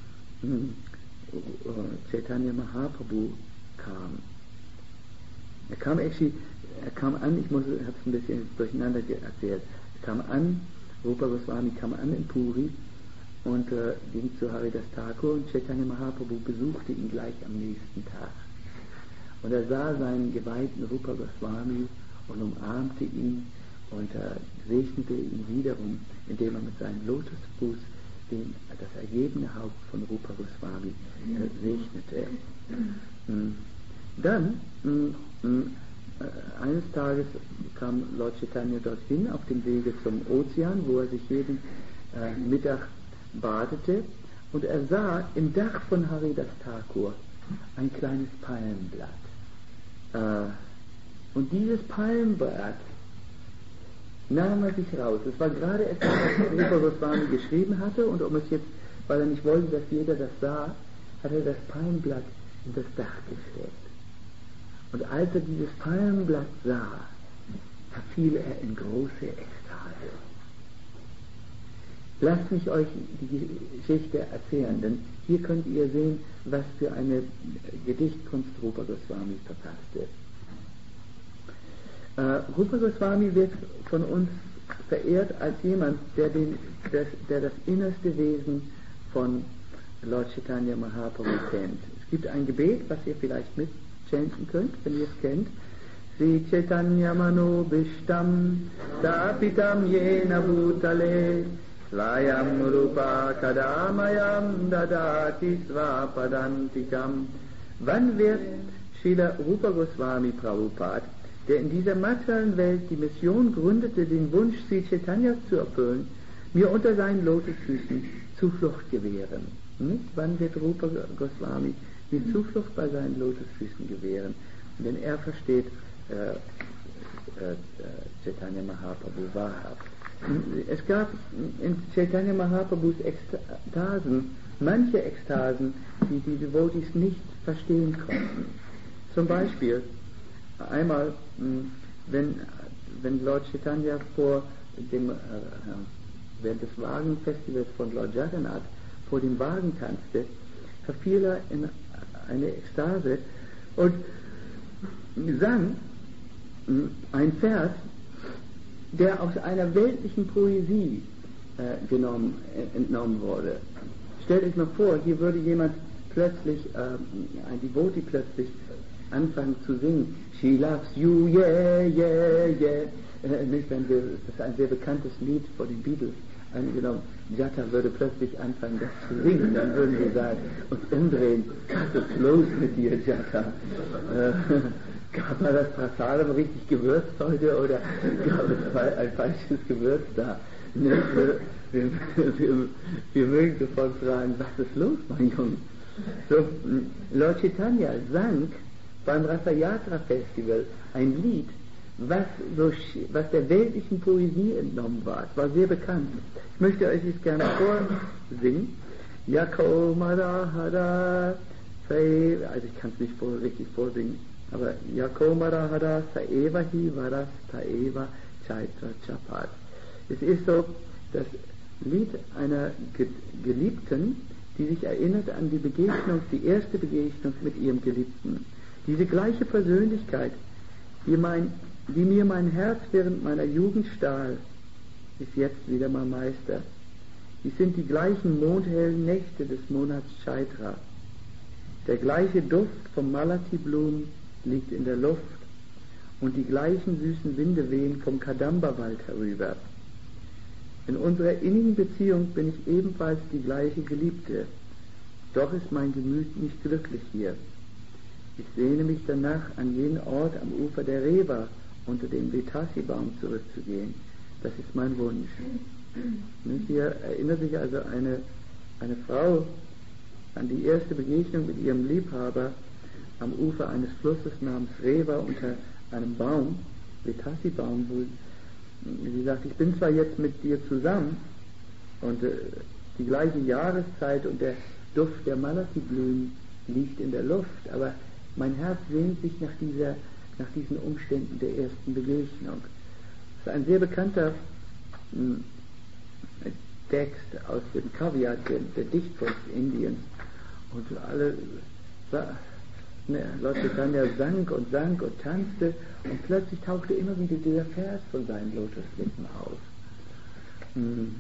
Speaker 1: Chaitanya Mahaprabhu kam. Er kam actually, er kam an, ich muss, habe es ein bisschen durcheinander erzählt, er kam an, Rupa Goswami kam an in Puri und äh, ging zu Haridas Thakur und Chaitanya Mahaprabhu besuchte ihn gleich am nächsten Tag. Und er sah seinen geweihten Rupa Goswami und umarmte ihn und äh, segnete ihn wiederum, indem er mit seinem Lotusfuß den, das ergebene Haupt von Rupa Goswami äh, segnete. Mhm. Dann, mh, äh, eines Tages kam Lord Chaitanya dorthin, auf dem Wege zum Ozean, wo er sich jeden äh, Mittag badete, und er sah im Dach von Haridas Thakur ein kleines Palmblatt. Äh, und dieses Palmblatt nahm er sich raus. Es war gerade etwas, was Rupa Goswami geschrieben hatte, und um es jetzt, weil er nicht wollte, dass jeder das sah, hat er das Palmblatt in das Dach gesteckt. Und als er dieses Palmblatt sah, verfiel er in große Ekstase. Lasst mich euch die Geschichte erzählen, denn hier könnt ihr sehen, was für eine Gedichtkunst Rupa Goswami verfasste. Uh, Rupa Goswami wird von uns verehrt als jemand, der, den, der, der das innerste Wesen von Lord Chaitanya Mahaprabhu kennt. Es gibt ein Gebet, was ihr vielleicht mitchanten könnt, wenn ihr es kennt. Sri Chaitanya Mano Bishtam Stapitam Yena Bhutale Svayam Rupa Kadamayam Dadati Svapadantikam. Wann wird Srila Rupa Goswami Prabhupada, der in dieser materiellen Welt die Mission gründete, den Wunsch, Sri Chaitanyas zu erfüllen, mir unter seinen Lotusfüßen Zuflucht gewähren? Nicht? Wann wird Rupa Goswami mir Zuflucht bei seinen Lotusfüßen gewähren? Denn er versteht äh, äh, Chaitanya Mahaprabhu wahrhaft. Es gab in Chaitanya Mahaprabhus Ekstasen manche Ekstasen, die die Devotees nicht verstehen konnten. Zum Beispiel einmal, wenn, wenn Lord Chaitanya vor dem, äh, während des Wagenfestivals von Lord Jagannath vor dem Wagen tanzte, verfiel er in eine Ekstase und sang ein Vers, der aus einer weltlichen Poesie äh, genommen, äh, entnommen wurde. Stellt euch mal vor, hier würde jemand plötzlich, äh, ein Devotee plötzlich anfangen zu singen. She loves you, yeah, yeah, yeah. Äh, nicht, wenn wir, das ist ein sehr bekanntes Lied von den Beatles angenommen. Jata würde plötzlich anfangen, das zu singen. Dann würden wir sagen, uns umdrehen. Was ist los mit dir, Jata? Äh, gab man das Prasadam richtig gewürzt heute oder gab es ein falsches Gewürz da? Ne? Wir, wir, wir mögen sofort fragen, was ist los, mein Junge? So, Lord Chaitanya sang beim Rasayatra Festival ein Lied, was, so, was der weltlichen Poesie entnommen war. Es war sehr bekannt. Ich möchte euch jetzt gerne vorsingen. Yako Marahada Say, also ich kann es nicht vor, richtig vorsingen, aber Yako Marahada Saeva Hi Varas Taeva Chaitra Chapat. Es ist so, dass Lied einer Geliebten, die sich erinnert an die Begegnung, die erste Begegnung mit ihrem Geliebten. Diese gleiche Persönlichkeit, die, mein, die mir mein Herz während meiner Jugend stahl, ist jetzt wieder mein Meister. Dies sind die gleichen mondhellen Nächte des Monats Chaitra. Der gleiche Duft vom Malati-Blumen liegt in der Luft und die gleichen süßen Winde wehen vom Kadamba-Wald herüber. In unserer innigen Beziehung bin ich ebenfalls die gleiche Geliebte, doch ist mein Gemüt nicht glücklich hier. Ich sehne mich danach, an jenen Ort am Ufer der Rewa unter dem Vetasi-Baum zurückzugehen. Das ist mein Wunsch. Hier erinnert sich also eine, eine Frau an die erste Begegnung mit ihrem Liebhaber am Ufer eines Flusses namens Rewa unter einem Baum, Vetasi-Baum, wo sie sagt, ich bin zwar jetzt mit dir zusammen und äh, die gleiche Jahreszeit und der Duft der Malati-Blüten liegt in der Luft, aber mein Herz sehnt sich nach, dieser, nach diesen Umständen der ersten Begegnung. Das ist ein sehr bekannter mh, Text aus dem Kaviar, der, der Dichtkunst Indiens. Und alle, ne, Lord Chaitanya sang und sang und tanzte und plötzlich tauchte immer wieder dieser Vers von seinen Lotuslippen auf. Hm,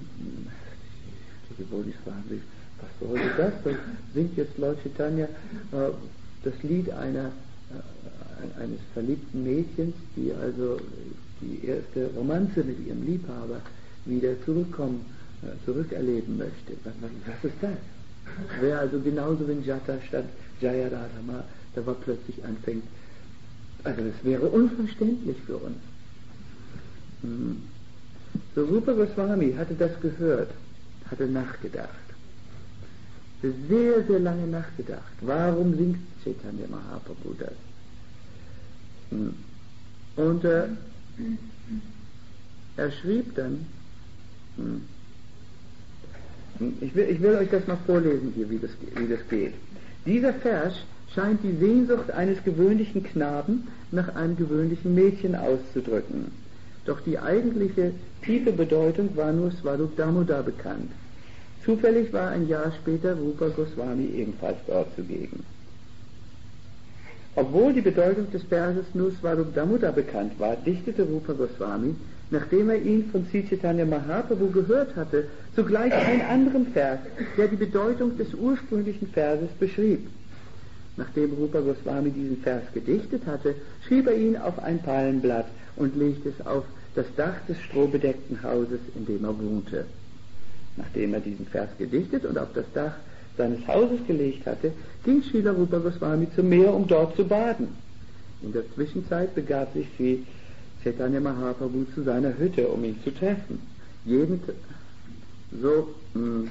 Speaker 1: die Bodhis fragen sich, was bedeutet das? Dann singt jetzt Lord Chaitanya äh, das Lied einer, äh, eines verliebten Mädchens, die also die erste Romanze mit ihrem Liebhaber wieder zurückkommen, äh, zurückerleben möchte. Was, was, was ist das? Wäre also genauso, wenn Jata statt Jayaradhama da war plötzlich anfängt. Also das wäre unverständlich für uns. Hm. So Rupa Goswami hatte das gehört, hatte nachgedacht. Sehr, sehr lange nachgedacht. Warum singt Chaitanya Mahaprabhu das? Hm. Und äh, er schrieb dann, hm, ich, will, ich will euch das mal vorlesen hier, wie das, wie das geht. Dieser Vers scheint die Sehnsucht eines gewöhnlichen Knaben nach einem gewöhnlichen Mädchen auszudrücken. Doch die eigentliche tiefe Bedeutung war nur Swarup Damodar bekannt. Zufällig war ein Jahr später Rupa Goswami ebenfalls dort zugegen. Obwohl die Bedeutung des Verses nur Swarup Damodar bekannt war, dichtete Rupa Goswami, nachdem er ihn von Sri Chaitanya Mahaprabhu gehört hatte, zugleich einen anderen Vers, der die Bedeutung des ursprünglichen Verses beschrieb. Nachdem Rupa Goswami diesen Vers gedichtet hatte, schrieb er ihn auf ein Palmenblatt und legte es auf das Dach des strohbedeckten Hauses, in dem er wohnte. Nachdem er diesen Vers gedichtet und auf das Dach seines Hauses gelegt hatte, ging Srila Rupa Goswami zum Meer, um dort zu baden. In der Zwischenzeit begab sich Sri Chaitanya Mahaprabhu zu seiner Hütte, um ihn zu treffen. Jeden T- so, mh,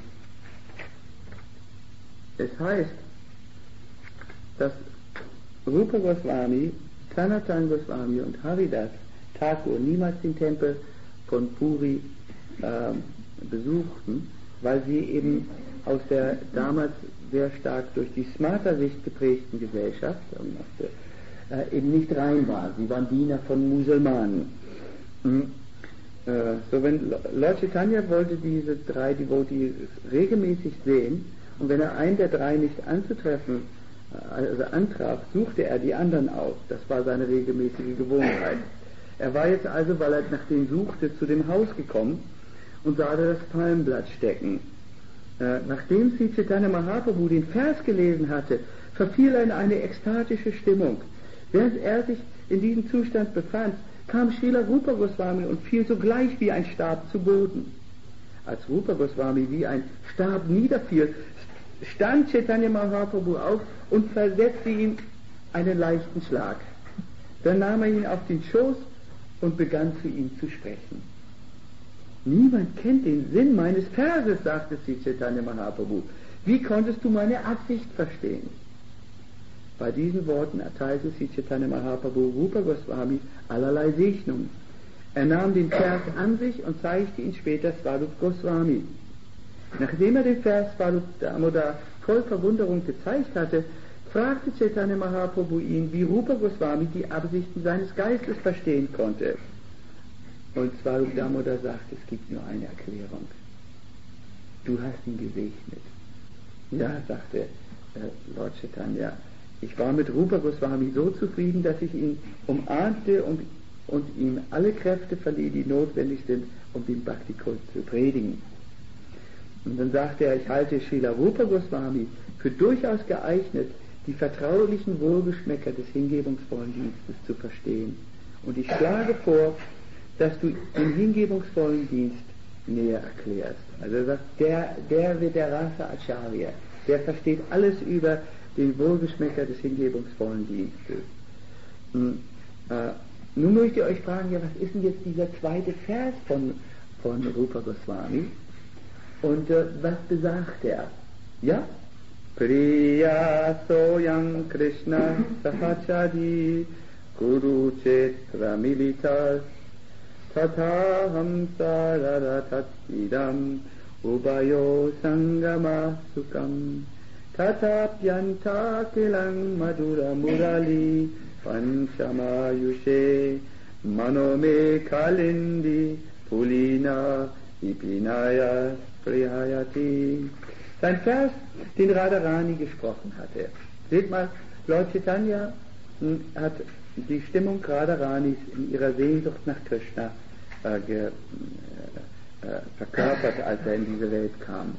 Speaker 1: es heißt, dass Rupa Goswami, Sanatana Goswami und Haridas Thakur niemals den Tempel von Puri äh, besuchten, weil sie eben aus der damals sehr stark durch die Smarta-Sicht geprägten Gesellschaft äh, eben nicht rein waren. Sie waren Diener von Musulmanen. Mhm. Äh, so wenn Lord Chaitanya wollte diese drei Devotees regelmäßig sehen, und wenn er einen der drei nicht anzutreffen, also antraf, suchte er die anderen auf. Das war seine regelmäßige Gewohnheit. Er war jetzt also, weil er nach denen suchte, zu dem Haus gekommen und sah da das Palmenblatt stecken. Äh, nachdem Sri Chaitanya Mahaprabhu den Vers gelesen hatte, verfiel er in eine ekstatische Stimmung. Während er sich in diesem Zustand befand, kam Srila Rupa Goswami und fiel sogleich wie ein Stab zu Boden. Als Rupa Goswami wie ein Stab niederfiel, stand Chaitanya Mahaprabhu auf und versetzte ihm einen leichten Schlag. Dann nahm er ihn auf den Schoß und begann zu ihm zu sprechen. Niemand kennt den Sinn meines Verses, sagte Sri Chaitanya Mahaprabhu. Wie konntest du meine Absicht verstehen? Bei diesen Worten erteilte Sri Chaitanya Mahaprabhu Rupa Goswami allerlei Segnungen. Er nahm den Vers an sich und zeigte ihn später Swarup Goswami. Nachdem er den Vers Swarup Damodar voll Verwunderung gezeigt hatte, fragte Chaitanya Mahaprabhu ihn, wie Rupa Goswami die Absichten seines Geistes verstehen konnte. Und Swarup Damodar sagte, es gibt nur eine Erklärung.
Speaker 5: du hast ihn gesegnet. Ja, sagte äh, Lord Chaitanya, ich war mit Rupa Goswami so zufrieden, dass ich ihn umarmte und, und ihm alle Kräfte verlieh, die notwendig sind, um den Bhakti-Kult zu predigen. Und dann sagte er, ich halte Srila Rupa Goswami für durchaus geeignet, die vertraulichen Wohlgeschmäcker des hingebungsvollen Dienstes zu verstehen. Und ich schlage vor, dass du den hingebungsvollen Dienst näher erklärst. Also er sagt, der, der wird der Rasa Acharya, der versteht alles über den Wohlgeschmäcker des hingebungsvollen Dienstes. Hm, äh, nun möchte ich euch fragen, ja, was ist denn jetzt dieser zweite Vers von, von Rupa Goswami? Und äh, was besagt er? Ja? Priya soyam Krishna sahachadi Guru Chetra Militas Tathaham Sararatatidam Ubayo Sangama Sukam Tatapyanta Kilang Madura Murali Panchamayushe Manome Kalindi Pulina Ipinaya Prihayati. Sein Vers, den Radharani gesprochen hatte. Seht mal, Lord Chaitanya hat die Stimmung Radharanis in ihrer Sehnsucht nach Krishna äh, ge, äh, verkörpert, als er in diese Welt kam.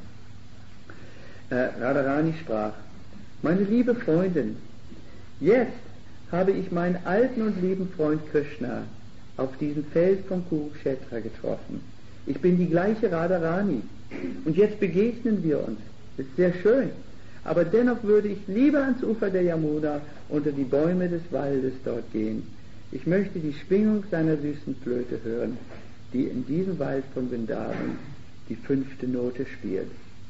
Speaker 5: Äh, Radharani sprach, meine liebe Freundin, jetzt habe ich meinen alten und lieben Freund Krishna auf diesem Feld von Kurukshetra getroffen. Ich bin die gleiche Radharani und jetzt begegnen wir uns. Das ist sehr schön, aber dennoch würde ich lieber ans Ufer der Yamuna unter die Bäume des Waldes dort gehen. Ich möchte die Schwingung seiner süßen Flöte hören, die in diesem Wald von Vrindavan die fünfte Note spielt.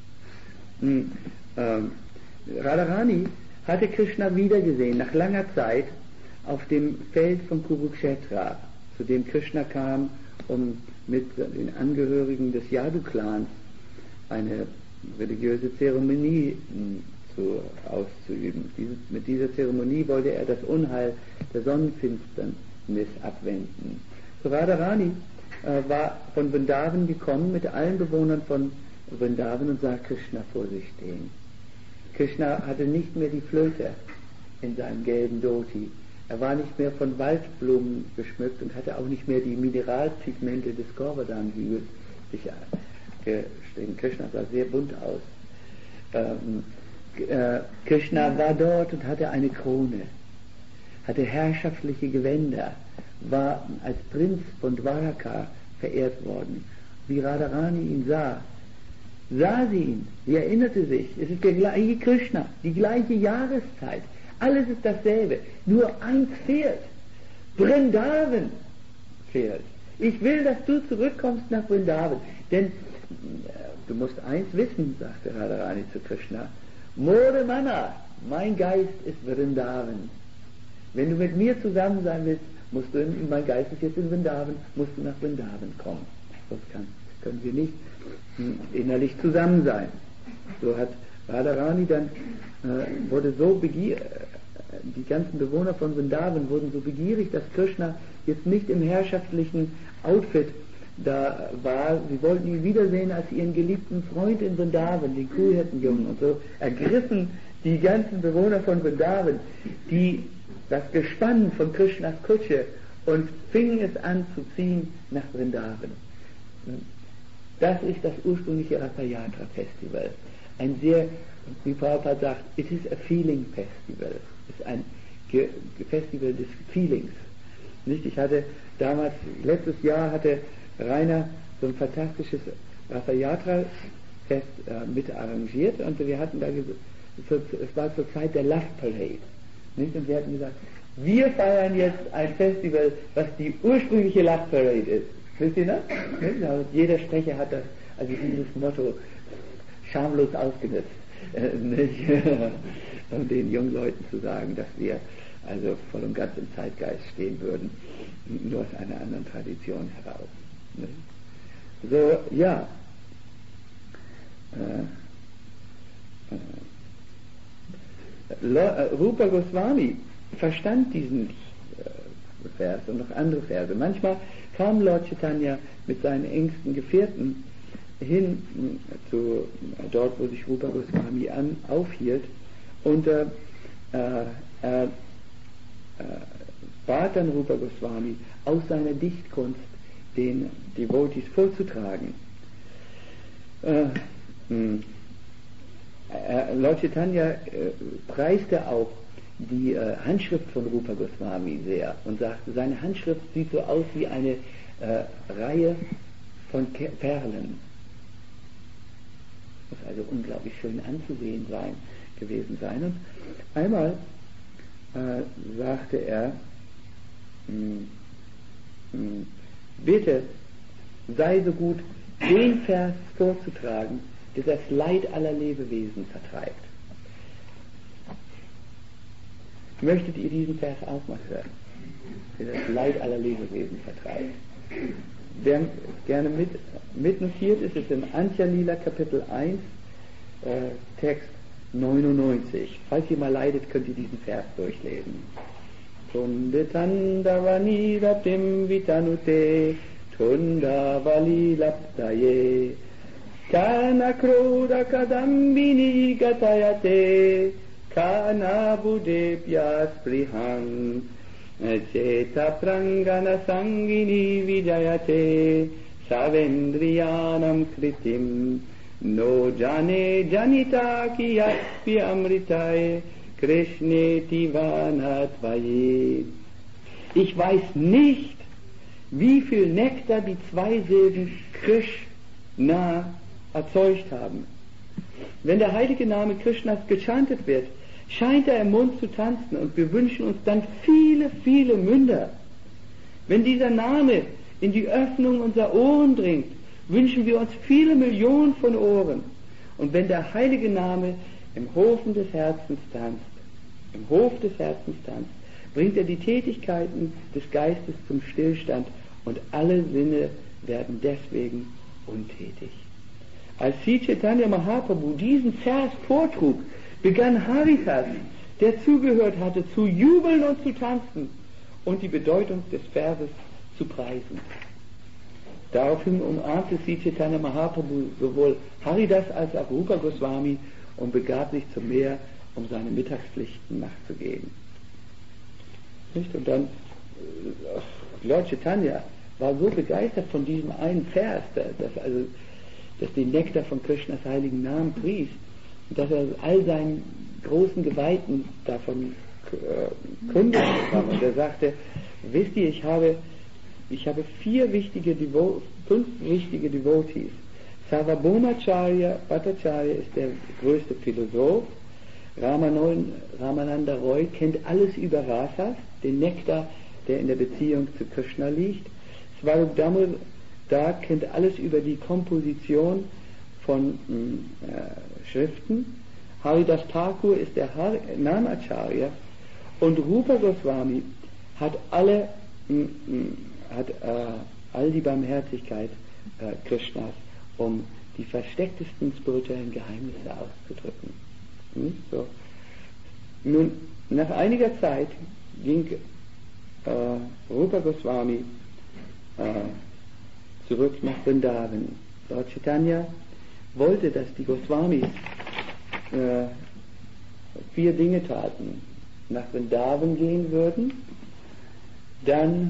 Speaker 5: Hm, ähm, Radharani hatte Krishna wiedergesehen, nach langer Zeit, auf dem Feld von Kurukshetra, zu dem Krishna kam, um mit den Angehörigen des Yadu-Clans eine religiöse Zeremonie zu, auszuüben. Diese, mit dieser Zeremonie wollte er das Unheil der Sonnenfinsternis abwenden. So Radharani äh, war von Vrindavan gekommen mit allen Bewohnern von Vrindavan und sah Krishna vor sich stehen. Krishna hatte nicht mehr die Flöte in seinem gelben Dhoti. Er war nicht mehr von Waldblumen geschmückt und hatte auch nicht mehr die Mineralpigmente des Govardhan-Hügels sich gestiegen. Krishna sah sehr bunt aus. Ähm, äh, Krishna war dort und hatte eine Krone, hatte herrschaftliche Gewänder, war als Prinz von Dwaraka verehrt worden. Wie Radharani ihn sah, sah sie ihn, sie erinnerte sich, es ist der gleiche Krishna, die gleiche Jahreszeit, alles ist dasselbe, nur eins fehlt, Vrindavan fehlt. Ich will, dass du zurückkommst nach Vrindavan, denn du musst eins wissen, sagte Radharani zu Krishna, More Mana, mein Geist ist Vrindavan. Wenn du mit mir zusammen sein willst, musst du, in, mein Geist ist jetzt in Vrindavan, musst du nach Vrindavan kommen. Sonst kann, können wir nicht innerlich zusammen sein. So hat Radharani dann, äh, wurde so begierig, die ganzen Bewohner von Vrindavan wurden so begierig, dass Krishna jetzt nicht im herrschaftlichen Outfit da war. Sie wollten ihn wiedersehen als ihren geliebten Freund in Vrindavan, den Kuhhirtenjungen. Und so ergriffen die ganzen Bewohner von Vrindavan die, das Gespann von Krishnas Kutsche und fingen es an zu ziehen nach Vrindavan. Das ist das ursprüngliche Rathayatra Festival. Ein sehr, wie Prabhupada sagt, it is a feeling festival. Es ist ein Ge- Festival des Feelings. Nicht? Ich hatte damals, letztes Jahr hatte Rainer so ein fantastisches Rathayatra Fest äh, mit arrangiert und wir hatten da, es war zur Zeit der Love Parade. Nicht? Und wir hatten gesagt, wir feiern jetzt ein Festival, was die ursprüngliche Love Parade ist. Wisst ihr das? Also jeder Sprecher hat das, also dieses Motto schamlos ausgenutzt, äh, nicht? Um den jungen Leuten zu sagen, dass wir also voll und ganz im Zeitgeist stehen würden, nur aus einer anderen Tradition heraus. Nicht? So, ja. Äh, äh, Rupa Goswami verstand diesen äh, Vers und noch andere Verse. Manchmal kam Lord Chaitanya mit seinen engsten Gefährten hin zu dort, wo sich Rupa Goswami an, aufhielt, und äh, äh, er äh, bat dann Rupa Goswami, aus seiner Dichtkunst den Devotees vorzutragen. Äh, äh, Lord Chaitanya äh, preiste auch die äh, Handschrift von Rupa Goswami sehr und sagte, seine Handschrift sieht so aus wie eine äh, Reihe von Ke- Perlen. Muss also unglaublich schön anzusehen sein, gewesen sein. Und einmal äh, sagte er, mh, mh, bitte sei so gut, den Vers vorzutragen, der das Leid aller Lebewesen vertreibt. Möchtet ihr diesen Vers auch mal hören? Der das Leid aller Lebewesen vertreibt. Wer gerne mit, mitnotiert ist, ist im Antya Lila Kapitel eins, äh, Text neunundneunzig. Falls ihr mal leidet, könnt ihr diesen Vers durchlesen. Tundetandavani raptim vitanute Tundavali laptaye Kana kroda kadambini gatayate Kana budebhya spriham Cheta prangana sangini vijayate Savendriyanam kritim No jane janita ki yaspi amritaye Krishne Tivanatvaye. Ich weiß nicht, wie viel Nektar die zwei Silben Krishna erzeugt haben. Wenn der heilige Name Krishnas gechantet wird, scheint er im Mund zu tanzen, und wir wünschen uns dann viele, viele Münder. Wenn dieser Name in die Öffnung unserer Ohren dringt, wünschen wir uns viele Millionen von Ohren. Und wenn der heilige Name im Hofen des Herzens tanzt, im Hof des Herzens tanzt, bringt er die Tätigkeiten des Geistes zum Stillstand, und alle Sinne werden deswegen untätig. Als Sri Chaitanya Mahaprabhu diesen Vers vortrug, begann Haridas, der zugehört hatte, zu jubeln und zu tanzen und die Bedeutung des Verses zu preisen. Daraufhin umarmte Sri Chaitanya Mahaprabhu sowohl Haridas als auch Rupa Goswami und begab sich zum Meer, um seine Mittagspflichten nachzugehen. Nicht? Und dann, äh, Lord Chaitanya war so begeistert von diesem einen Vers, dass, also, dass den Nektar von Krishnas heiligen Namen pries, dass er all seinen großen Geweihten davon äh, kundig bekam. Und er sagte, wisst ihr, ich habe, ich habe vier wichtige Devo- fünf wichtige Devotees. Sarvabhaumacharya Bhattacharya ist der größte Philosoph. Ramanon, Ramananda Roy kennt alles über Rasas, den Nektar, der in der Beziehung zu Krishna liegt. Swarup Damodar kennt alles über die Komposition von äh, Schriften. Haridas Thakur ist der Har- Namacharya, und Rupa Goswami hat alle m, m, hat äh, all die Barmherzigkeit äh, Krishnas, um die verstecktesten spirituellen Geheimnisse auszudrücken. Hm? So. Nun, nach einiger Zeit ging äh, Rupa Goswami äh, zurück nach Vrindavan. Lord Chaitanya wollte, dass die Goswamis äh, vier Dinge taten. Nach Vrindavan gehen würden, dann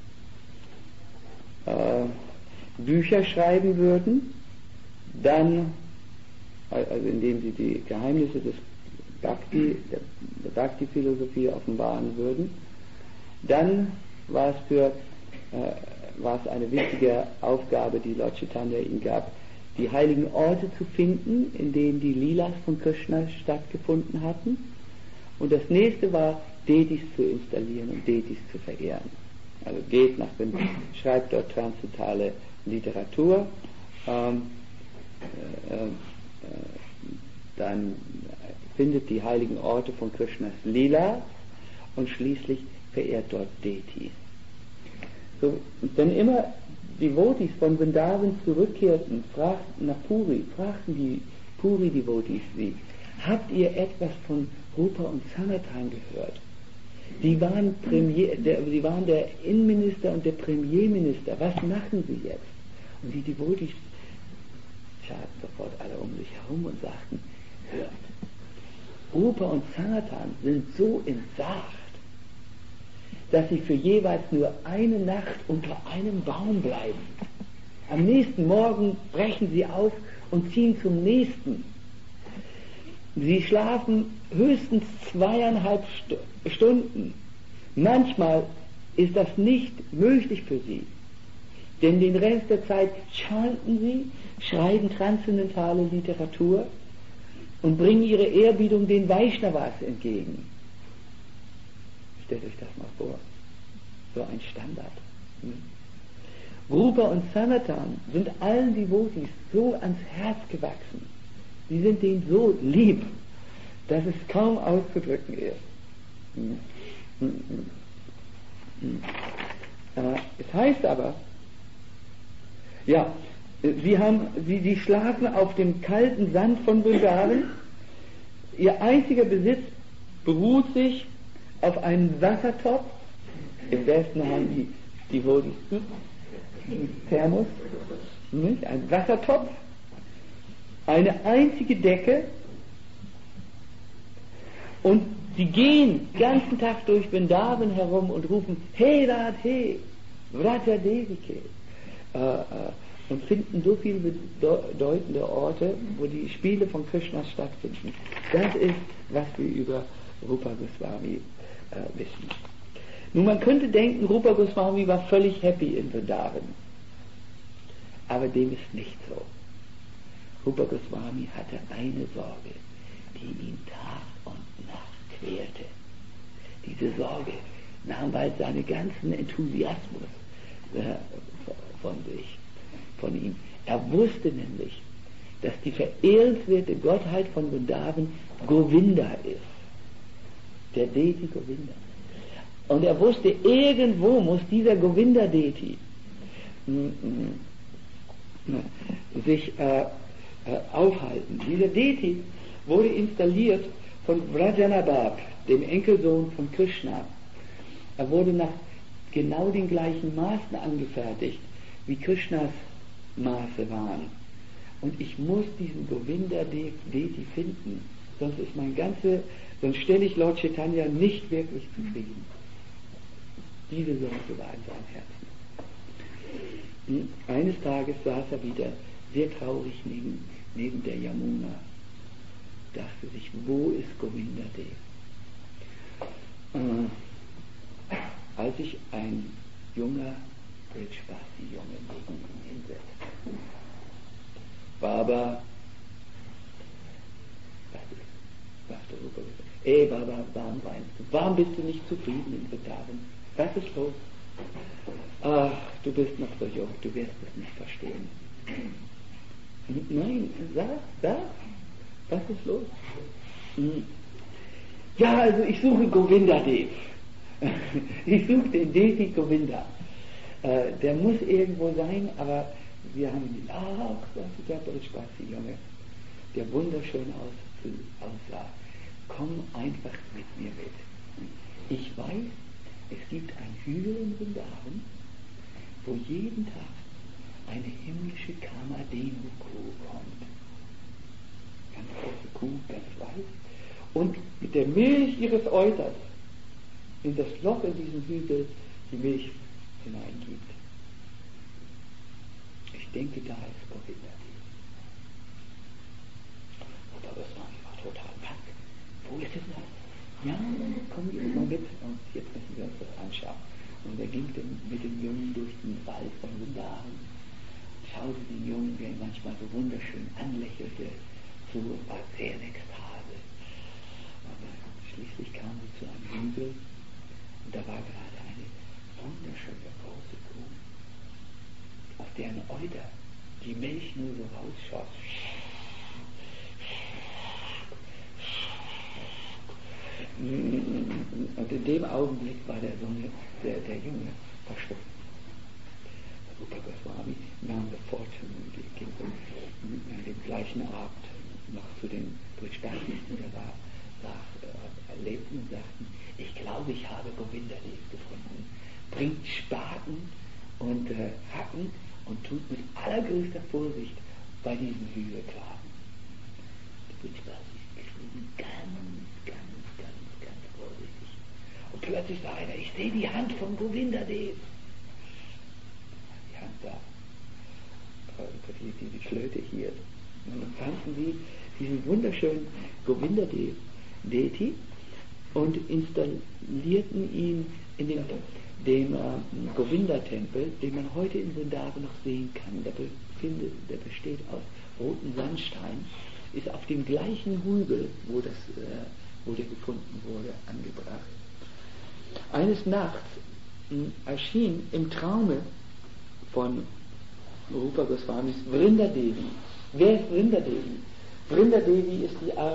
Speaker 5: äh, Bücher schreiben würden, dann, also indem sie die Geheimnisse des Bhakti, der, der Bhakti-Philosophie offenbaren würden, dann war es für äh, war es eine wichtige Aufgabe, die Lord Chaitanya ihm gab, die heiligen Orte zu finden, in denen die Lilas von Krishna stattgefunden hatten. Und das nächste war, Detis zu installieren und Detis zu verehren. Also geht nach dem, schreibt dort transzendentale Literatur, ähm, äh, äh, dann findet die heiligen Orte von Krishnas Lila und schließlich verehrt dort Detis. So, und wenn immer Devotees von Vrindavan zurückkehrten, fragten nach Puri, fragten die Puri-Devotees sie, habt ihr etwas von Rupa und Sanatan gehört? Sie waren, Premier, der, sie waren der Innenminister und der Premierminister, was machen sie jetzt? Und die Devotees scharten sofort alle um sich herum und sagten, hört, Rupa und Sanatan sind so entsagt, dass sie für jeweils nur eine Nacht unter einem Baum bleiben. Am nächsten Morgen brechen sie auf und ziehen zum nächsten. Sie schlafen höchstens zweieinhalb Stunden. Manchmal ist das nicht möglich für sie, denn den Rest der Zeit chanten sie, schreiben transzendentale Literatur und bringen ihre Ehrerbietung den Vaishnavas entgegen. Stellt euch das mal vor, so ein Standard. Hm? Rupa und Sanatan sind allen Devotis so ans Herz gewachsen. Sie sind denen so lieb, dass es kaum auszudrücken ist. Hm. Hm. Hm. Äh, es heißt aber, ja, sie, haben, sie, sie schlafen auf dem kalten Sand von Vrindavan. Ihr einziger Besitz beruht sich auf einen Wassertopf. Im Westen haben die Devotis Thermos, nicht? Ein Wassertopf, eine einzige Decke, und sie gehen den ganzen Tag durch Vrindavan herum und rufen He Radhe, Vraja Devike, äh, äh, und finden so viele bedeutende Orte, wo die Spiele von Krishna stattfinden. Das ist, was wir über Rupa Goswami äh, wissen. Nun, man könnte denken, Rupa Goswami war völlig happy in Vrindavan. Aber dem ist nicht so. Rupa Goswami hatte eine Sorge, die ihn Tag und Nacht quälte. Diese Sorge nahm bald seinen ganzen Enthusiasmus äh, von sich, von ihm. Er wusste nämlich, dass die verehrenswerte Gottheit von Vrindavan Govinda ist. Der Deity Govinda. Und er wusste, irgendwo muss dieser Govinda-Deity sich äh, äh, aufhalten. Dieser Deity wurde installiert von Vrajanabab, dem Enkelsohn von Krishna. Er wurde nach genau den gleichen Maßen angefertigt, wie Krishnas Maße waren. Und ich muss diesen Govinda-Deity finden, sonst ist mein ganze, sonst stelle ich Lord Chaitanya nicht wirklich zufrieden. Diese Sorge war in seinem Herzen. Eines Tages saß er wieder sehr traurig neben, neben der Yamuna, dachte sich, wo ist Govinda Dev? Äh, als sich ein junger Bridgebasi-Junge neben ihn hinsetzte. Baba, sagte Rupa, ey Baba, warum weinst du? Warum bist du nicht zufrieden in Vrindavan? Was ist los? Ach, du bist noch so jung, du wirst es nicht verstehen. Nein, sag, sag, was ist los? Ja, also ich suche Govinda Dev. Ich suche den Devi Govinda. Äh, der muss irgendwo sein, aber wir haben ihn, ach, das ist der Bridgebasi Junge, der wunderschön aus, aussah. Komm einfach mit mir mit. Ich weiß, es gibt einen Hügel in Vrindavan, wo jeden Tag eine himmlische Kamadhenu-Kuh kommt. Ganz große Kuh, ganz weiß. Und mit der Milch ihres Euters in das Loch in diesem Hügel die Milch hineingibt. Ich denke, da ist Govinda. Aber das war total pack. Wo ist es noch? Ja, komm jetzt mal mit und jetzt müssen wir uns das anschauen. Und er ging mit dem Jungen durch den Wald von Vrindavan, schaute den Jungen, der ihn manchmal so wunderschön anlächelte, zu, war sehr in Ekstase. Aber schließlich kamen sie zu einem Hügel und da war gerade eine wunderschöne große Kuh, auf deren Euter die Milch nur so rausschoss. Und in dem Augenblick war der, Junge, der, der Junge verschwunden. Rupa Goswami nahm sofort und ging an dem gleichen Abend noch zu den Bridgebasi, die da war, sag, erlebten und sagten, ich glaube, ich habe Govinda Dev gefunden. Bringt Spaten und äh, Hacken und tut mit allergrößter Vorsicht
Speaker 1: bei diesen Hügelgraben. Da wird geschrieben, ganz, ganz, ganz, ganz vorsichtig. Und plötzlich sah einer, ich sehe die Hand von Govindadev. Die Hand da, die, die, die Flöte hier. Und dann fanden sie diesen wunderschönen Govindadev Deity und installierten ihn in den, dem äh, Govinda-Tempel, den man heute in Vrindavan noch sehen kann. Der, befindet, der besteht aus rotem Sandstein, ist auf dem gleichen Hügel, wo, das, äh, wo der gefunden wurde, angebracht. Eines Nachts mh, erschien im Traume von Rupa Goswamis Vrindadevi. Wer ist Vrindadevi? Vrindadevi ist die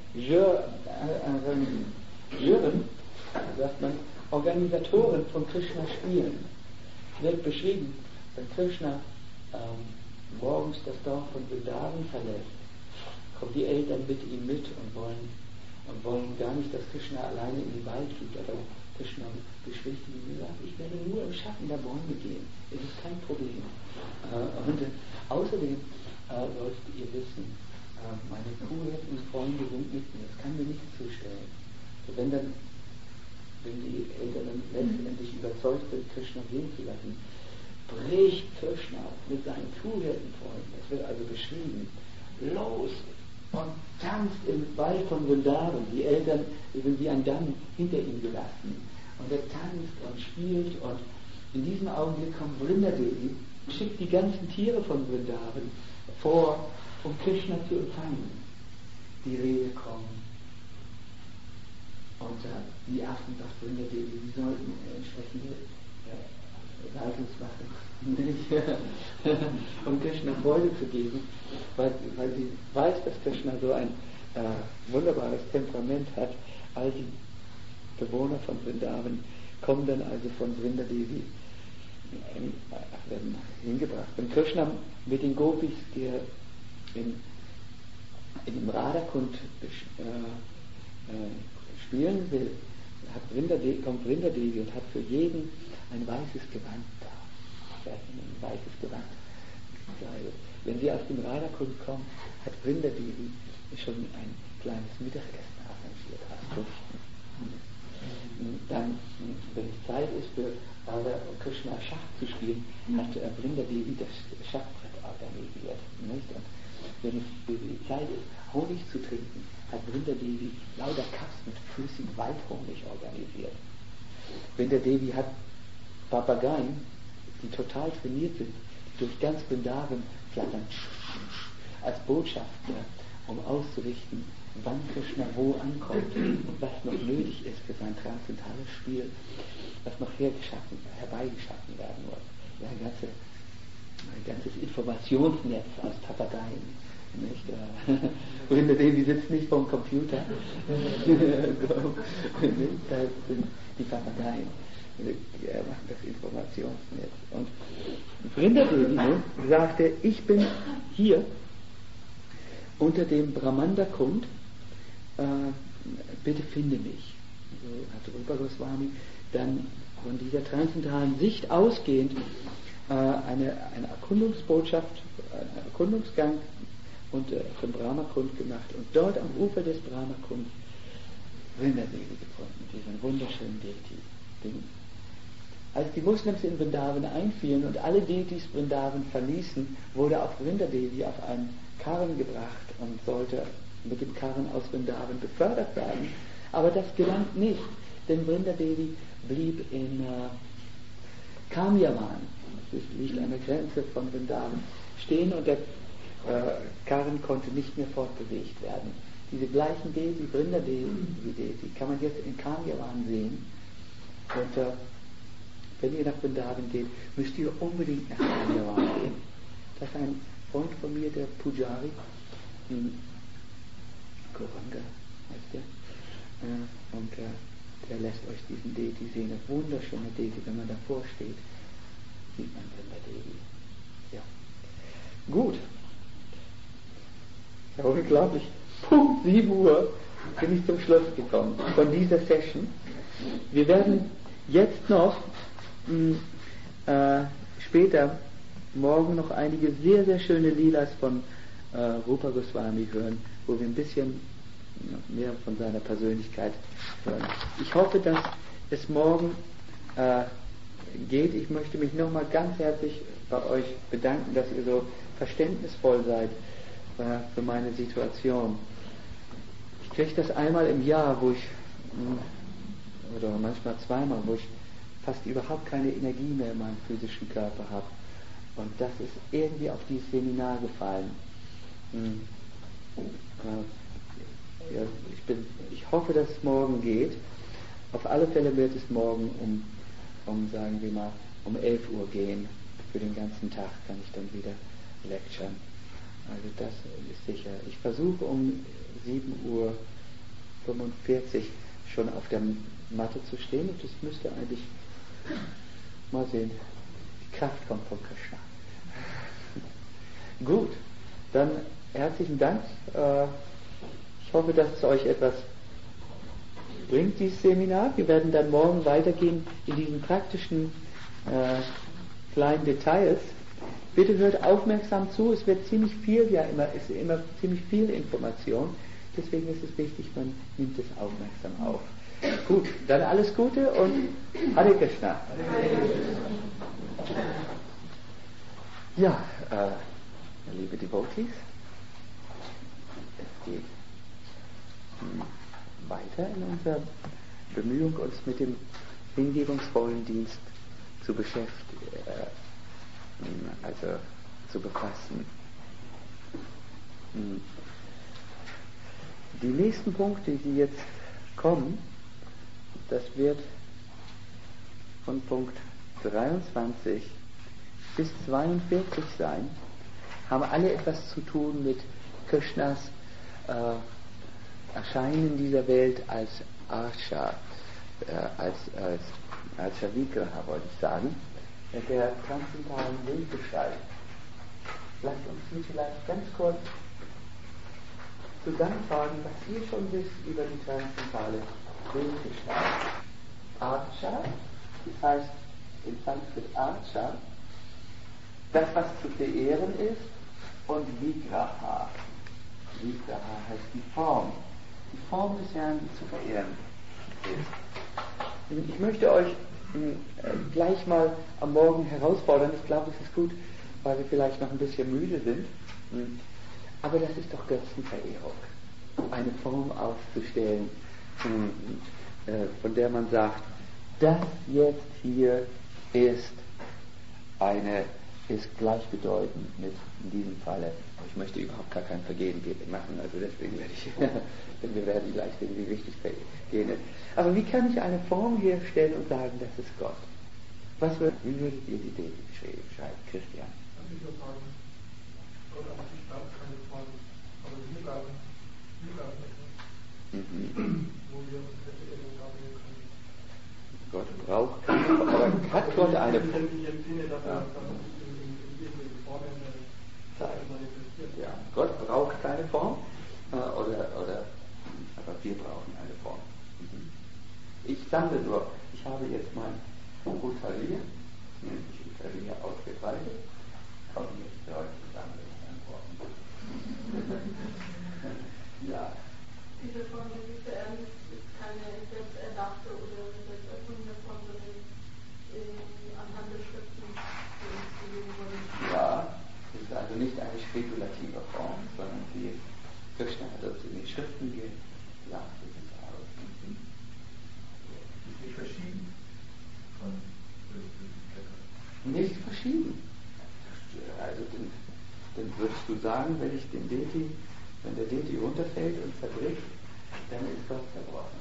Speaker 1: Arrangeurin, sagt man, Organisatorin von Krishna Spielen. Wird beschrieben, wenn Krishna ähm, morgens das Dorf von Vrindavan verlässt, kommen die Eltern mit ihm mit und wollen, und wollen gar nicht, dass Krishna alleine in den Wald geht, aber Krishna beschwichtigt ihn und sagt, ich werde nur im Schatten der Bäume gehen, es ist kein Problem. Äh, und äh, außerdem äh, solltet ihr wissen, äh, meine Kuhhirten-Freunde sind mit mir, das kann mir nichts zustellen. So, wenn dann wenn die Eltern dann letztendlich überzeugt sind, Krishna gehen zu lassen, bricht Krishna mit seinen Kuhhirtenfreunden, das wird also beschrieben, los und tanzt im Wald von Vrindavan. Die Eltern sind wie ein Damm hinter ihm gelassen. Und er tanzt und spielt und in diesem Augenblick kommt Vrindadevi, schickt die ganzen Tiere von Vrindavan vor, um Krishna zu empfangen. Die Rehe kommen. Und äh, die Affen, sagt Vrindadevi, die sollten äh, entsprechende äh, Salzungs machen, um Krishna Freude zu geben, weil, weil sie weiß, dass Krishna so ein äh, wunderbares Temperament hat. All die Bewohner von Vrindavan kommen dann also von Vrindadevi äh, werden hingebracht. Wenn Krishna mit den Gopis, der in, in dem Radhakund äh, äh, spielen will, hat Vrindadevi, kommt Vrindadevi und hat für jeden ein weißes Gewand da. Ein weißes Gewand. Wenn sie aus dem Radhakund kommt, hat Vrindadevi schon ein kleines Mittagessen arrangiert aus Früchten. Dann, wenn es Zeit ist für Radha und Krishna Schach zu spielen, hat Vrindadevi das Schachbrett organisiert. Nicht? Und wenn es für die Zeit ist, Honig zu trinken, hat Vrindadevi lauter Cups mit flüssigem Waldhonig organisiert. Vrindadevi hat Papageien, die total trainiert sind, die durch ganz Vrindavan flattern, als Botschafter, um auszurichten, wann Krishna wo ankommt und was noch nötig ist für sein transzendentales Spiel, was noch hergeschaffen, herbeigeschaffen werden muss. Ja, ein, ganze, ein ganzes Informationsnetz aus Papageien. Nicht? Vrindadevi sitzt nicht vom Computer. Da sind die Papageien. Er macht das Informationsnetz. Und Vrindadevi sagte, ich bin hier unter dem Brahmanda-Kund, äh, bitte finde mich. So hat Rupa Goswami dann von dieser transzendentalen Sicht ausgehend äh, eine, eine Erkundungsbotschaft, einen Erkundungsgang und äh, von Brahma-Kund gemacht und dort am Ufer des Brahma-Kund Vrindadevi gefunden, diesen wunderschönen Deity. Den, als die Muslims in Vrindavan einfielen und alle Deities Vrindavan verließen, wurde auch Vrindadevi auf einen Karren gebracht und sollte mit dem Karren aus Vrindavan befördert werden. Aber das gelang nicht, denn Vrindadevi blieb in äh, Kamyavan, das liegt an der Grenze von Vrindavan, stehen und der äh, Karren konnte nicht mehr fortbewegt werden. Diese gleichen Deity, Vrindadevi, die kann man jetzt in Kamyavan sehen. Und äh, wenn ihr nach Vrindavan geht, müsst ihr unbedingt nach Kamyavan gehen. Das ist ein Freund von mir, der Pujari, in Goranga heißt der, äh, und äh, der lässt euch diesen Deity sehen, ein wunderschöner Deity, wenn man davor steht, sieht man Vrindadevi. Ja. Gut. Ja, unglaublich. Punkt sieben Uhr bin ich zum Schluss gekommen von dieser Session. Wir werden jetzt noch mh, äh, später morgen noch einige sehr, sehr schöne Lilas von
Speaker 5: äh, Rupa Goswami hören, wo wir ein bisschen mehr von seiner Persönlichkeit hören. Ich hoffe, dass es morgen äh, geht. Ich möchte mich nochmal ganz herzlich bei euch bedanken, dass ihr so verständnisvoll seid äh, für meine Situation. Ich kriege das einmal im Jahr, wo ich, oder manchmal zweimal, wo ich fast überhaupt keine Energie mehr in meinem physischen Körper habe. Und das ist irgendwie auf dieses Seminar gefallen. Hm. Ja, ich, bin, ich hoffe, dass es morgen geht. Auf alle Fälle wird es morgen um, um, sagen wir mal, um elf Uhr gehen. Für den ganzen Tag kann ich dann wieder lecturen. Also das ist sicher. Ich versuche um sieben Uhr fünfundvierzig schon auf der Matte zu stehen und das müsste eigentlich, mal sehen, die Kraft kommt von Krishna. Gut, dann herzlichen Dank. Ich hoffe, dass es euch etwas bringt, dieses Seminar. Wir werden dann morgen weitergehen in diesen praktischen äh, kleinen Details. Bitte hört aufmerksam zu, es wird ziemlich viel, ja immer, ist immer ziemlich viel Information. Deswegen ist es wichtig, man nimmt es aufmerksam auf. Gut, dann alles Gute und Hare Krishna. Ja, äh, liebe Devotees, es geht weiter in unserer Bemühung, uns mit dem hingebungsvollen Dienst zu beschäftigen, äh, also zu befassen. Die nächsten Punkte, die jetzt kommen, das wird von Punkt dreiundzwanzig bis zweiundvierzig sein, haben alle etwas zu tun mit Krishnas äh, Erscheinen in dieser Welt als Archa, äh, als, als Archa Vigraha, wollte ich sagen, mit der transzendentalen Bildgestalt. Lasst uns hier vielleicht ganz kurz zusammenfassen, was ihr schon wisst über die transzendentale Bildgestalt. Archa, das heißt in Sanskrit Archa, das, was zu verehren ist, und Vigraha. Vigraha heißt die Form. Die Form des Herrn, die zu verehren ist. Ich möchte euch äh, gleich mal am Morgen herausfordern. Ich glaube, es ist gut, weil wir vielleicht noch ein bisschen müde sind. Aber das ist doch Götzenverehrung. Eine Form aufzustellen, äh, von der man sagt, das jetzt hier ist eine ist gleichbedeutend mit in diesem Falle. Ich möchte überhaupt gar kein Vergehen machen, also deswegen werde ich, denn wir werden gleich sehen, wie wichtig Vergehen ist. Aber wie kann ich eine Form herstellen und sagen, das ist Gott? Was wird, wie würdet ihr die Idee schreiben, Christian?
Speaker 2: Also ich würde sagen, Gott an sich braucht keine Form, aber wir brauchen, wir brauchen etwas, mhm. wo wir uns Verehrung darstellen können.
Speaker 5: Gott braucht keine Form, aber hat Gott eine Form?
Speaker 2: Ich empfinde, dass er
Speaker 5: Ja, Gott braucht keine Form, äh, oder, oder, aber wir brauchen eine Form. Mhm. Ich sammle nur, ich habe jetzt mein Utalier, nämlich Utalier ausgebreitet, komme jetzt für euch zusammen mit Antworten. Ja.
Speaker 6: Diese Form, die Sie verehren, ist keine selbst erdachte oder selbst erfundene Form, sondern anhand der Schriften, die uns gegeben wurden.
Speaker 5: Ja. Ist also nicht eine spekulative Form, sondern die Krishna hat uns in die Schriften gesagt, das ist aus. Mhm.
Speaker 3: Ist nicht verschieden von
Speaker 5: Nicht verschieden. Also dann, dann würdest du sagen, wenn ich den Deti, wenn der Deti runterfällt und zerbricht, dann ist Gott zerbrochen.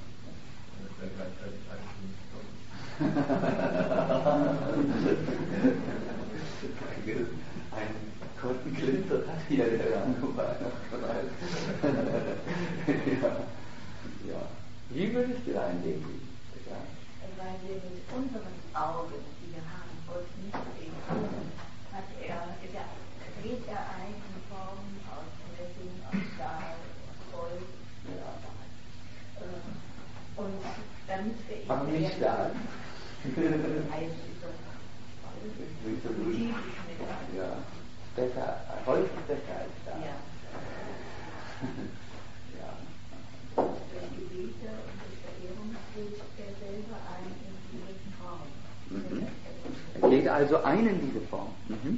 Speaker 5: Ein kurzen Glinter hat hier der Angeber von allen. Ja. Ja. Wie würdest du ein Leben beschreiben?
Speaker 7: Weil wir mit unseren Augen, die wir haben, Gott nicht sehen können, hat er, er, dreht er ein in Formen aus Messing, aus Stahl, aus Gold.
Speaker 5: Ja.
Speaker 7: Und damit wir ihn
Speaker 5: Warum nicht Stahl?
Speaker 7: Eis ist das Tief ist Metall.
Speaker 5: Ja, besser, Holz ist besser als Stahl.
Speaker 7: Ja.
Speaker 5: also einen diese Form. Mhm.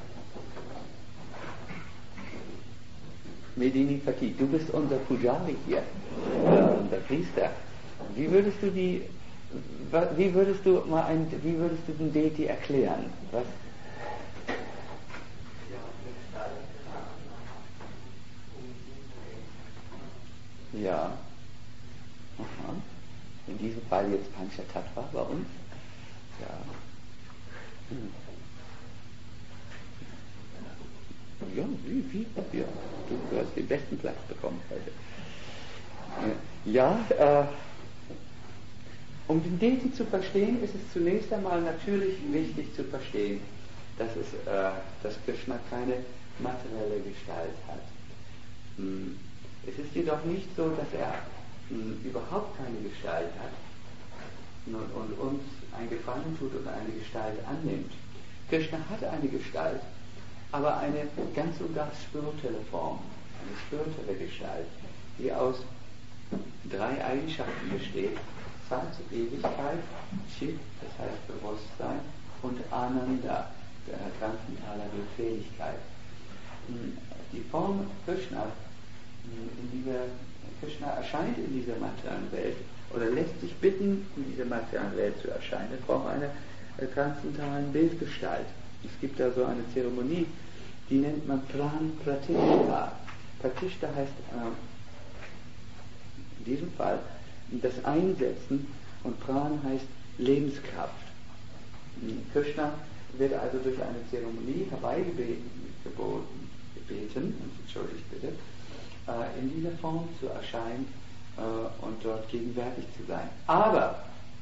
Speaker 5: Medini Pati, du bist unser Pujari hier, äh, unser Priester. Wie würdest du die, wie würdest du mal ein, wie würdest du den Deity erklären? Was? Ja. Aha. In diesem Fall jetzt Panchatattva bei uns. Ja. Hm. Ja, wie, wie, ja. Du hast den besten Platz bekommen heute. Ja, äh, um den Deity zu verstehen, ist es zunächst einmal natürlich wichtig zu verstehen, dass, es, äh, dass Krishna keine materielle Gestalt hat. Hm. Es ist jedoch nicht so, dass er mh, überhaupt keine Gestalt hat und, und uns einen Gefallen tut und eine Gestalt annimmt. Krishna hat eine Gestalt, aber eine ganz und gar spirituelle Form, eine spirituelle Gestalt, die aus drei Eigenschaften besteht: Sat, Ewigkeit, Chit, das heißt Bewusstsein, und Ananda, transzendentaler Glückseligkeit. Die Form Krishna In dieser, Krishna erscheint in dieser materiellen Welt oder lässt sich bitten, in dieser materiellen Welt zu erscheinen. Er braucht eine äh, transzendentalen Bildgestalt. Es gibt da so eine Zeremonie, die nennt man Pran Pratishta. Pratishta heißt äh, in diesem Fall das Einsetzen und Pran heißt Lebenskraft. Krishna wird also durch eine Zeremonie herbeigebeten, gebeten, entschuldigt bitte, in dieser Form zu erscheinen äh, und dort gegenwärtig zu sein. Aber,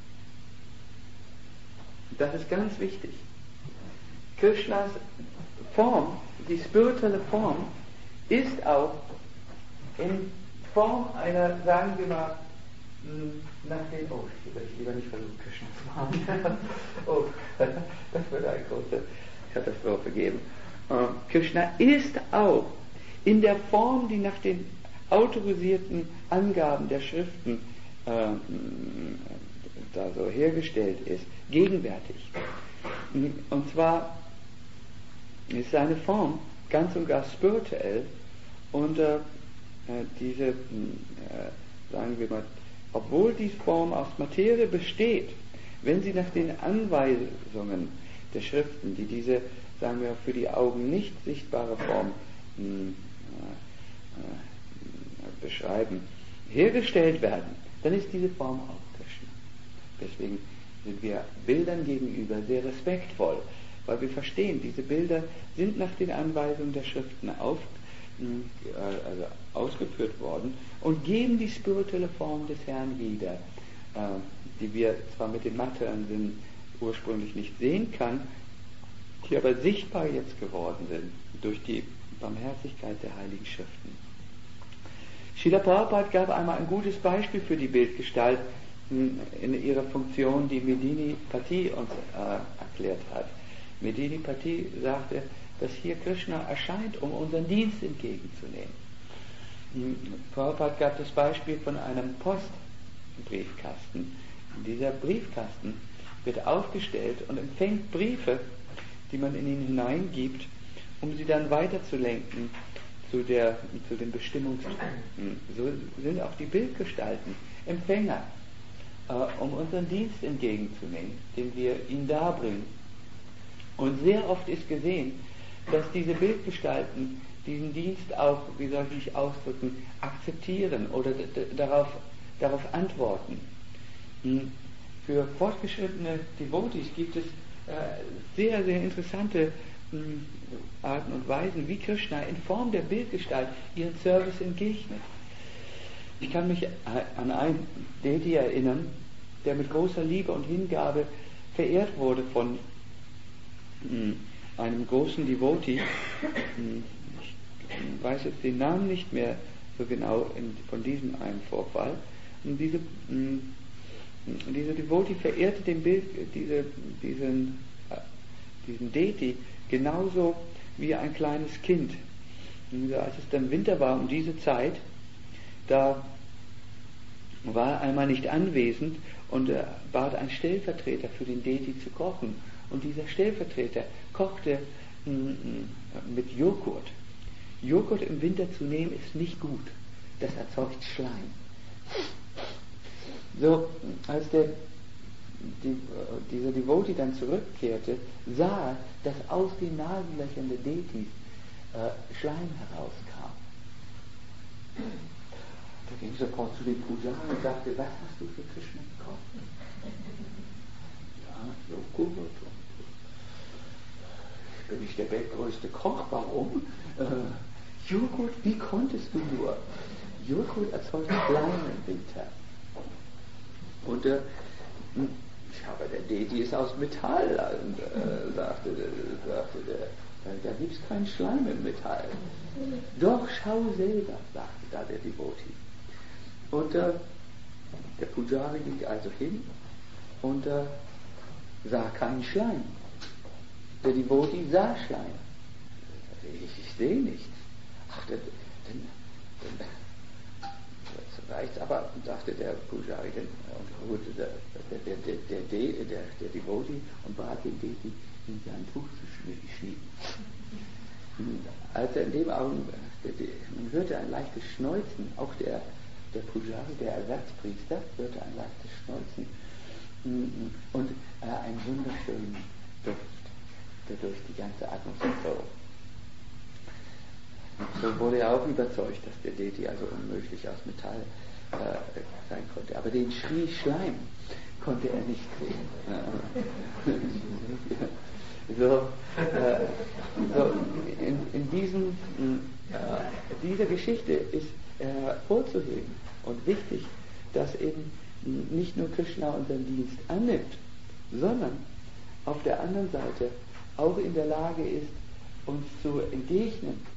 Speaker 5: das ist ganz wichtig, Krishnas Form, die spirituelle Form, ist auch in Form einer, sagen wir mal, nach dem, oh, ich will lieber nicht versuchen, Krishna zu machen. Oh, das würde eine große Katastrophe geben. Äh, Krishna ist auch in der Form, die nach den autorisierten Angaben der Schriften äh, da so hergestellt ist, gegenwärtig. Und zwar ist seine Form ganz und gar spirituell und äh, diese, äh, sagen wir mal, obwohl die Form aus Materie besteht, wenn sie nach den Anweisungen der Schriften, die diese, sagen wir, für die Augen nicht sichtbare Form mh, beschreiben, hergestellt werden, dann ist diese Form auch Krishna. Deswegen sind wir Bildern gegenüber sehr respektvoll, weil wir verstehen, diese Bilder sind nach den Anweisungen der Schriften auf, also ausgeführt worden und geben die spirituelle Form des Herrn wieder, die wir zwar mit dem materiellen Sinn ursprünglich nicht sehen kann, die aber sichtbar jetzt geworden sind durch die Barmherzigkeit der Heiligen Schriften. Srila Prabhupada gab einmal ein gutes Beispiel für die Bildgestalt in ihrer Funktion, die Medini Pati uns äh, erklärt hat. Medini Pati sagte, dass hier Krishna erscheint, um unseren Dienst entgegenzunehmen. Prabhupada gab das Beispiel von einem Postbriefkasten. Dieser Briefkasten wird aufgestellt und empfängt Briefe, die man in ihn hineingibt, um sie dann weiterzulenken zu, der, zu den Bestimmungspunkten. So sind auch die Bildgestalten Empfänger, äh, um unseren Dienst entgegenzunehmen, den wir ihnen darbringen. Und sehr oft ist gesehen, dass diese Bildgestalten diesen Dienst auch, wie soll ich mich ausdrücken, akzeptieren oder d- d- darauf, darauf antworten. Hm. Für fortgeschrittene Devotees gibt es äh, sehr, sehr interessante hm, Arten und Weisen, wie Krishna in Form der Bildgestalt ihren Service entgegnet. Ich kann mich an einen Deity erinnern, der mit großer Liebe und Hingabe verehrt wurde von hm, einem großen Devotee. Hm, ich weiß jetzt den Namen nicht mehr so genau in, von diesem einen Vorfall. Und diese, hm, dieser Devotee verehrte den Bild, diese, diesen, diesen Deity genauso wie ein kleines Kind. Und als es dann Winter war um diese Zeit, da war er einmal nicht anwesend und er bat einen Stellvertreter für den Deity zu kochen.
Speaker 1: Und dieser Stellvertreter kochte m, mit Joghurt. Joghurt im Winter zu nehmen ist nicht gut. Das erzeugt Schleim. So, als der, die, dieser Devotee dann zurückkehrte, sah er, dass aus den Nasenlöchern der Detis äh, Schleim herauskam. Da ging sofort zu dem Pujari und sagte, was hast du für Krishna gekocht? Ja, Joghurt. Ich bin nicht der weltgrößte Koch, warum? Äh, Joghurt, wie konntest du nur? Joghurt erzeugt Schleim im Winter. Und äh, ich habe der Deti ist aus Metall, und, äh, sagte, sagte der, da, da gibt es keinen Schleim im Metall. Doch, schau selber, sagte da der Devotee. Und äh, der Pujari ging also hin und äh, sah keinen Schleim. Der Devotee sah Schleim. Ich, ich sehe nichts. Ach, dann, dann, dann reicht's aber, sagte der Pujari, dann holte der, der, der, der, der, der, der, der Devotee und bat den Deti, ihm sein Tuch zu schieben. Als er in dem Augenblick, man hörte ein leichtes Schneuzen, auch der, der Pujari, der Ersatzpriester, hörte ein leichtes Schneuzen und äh, einen wunderschönen Duft, der durch die ganze Atmosphäre floh. So wurde er auch überzeugt, dass der Deti also unmöglich aus Metall äh, sein konnte. Aber den Schrie Schleim konnte er nicht sehen. so, äh, so in, in diesem, äh, dieser Geschichte ist hervorzuheben äh, und wichtig, dass eben nicht nur Krishna unseren Dienst annimmt, sondern auf der anderen Seite auch in der Lage ist, uns zu entgegnen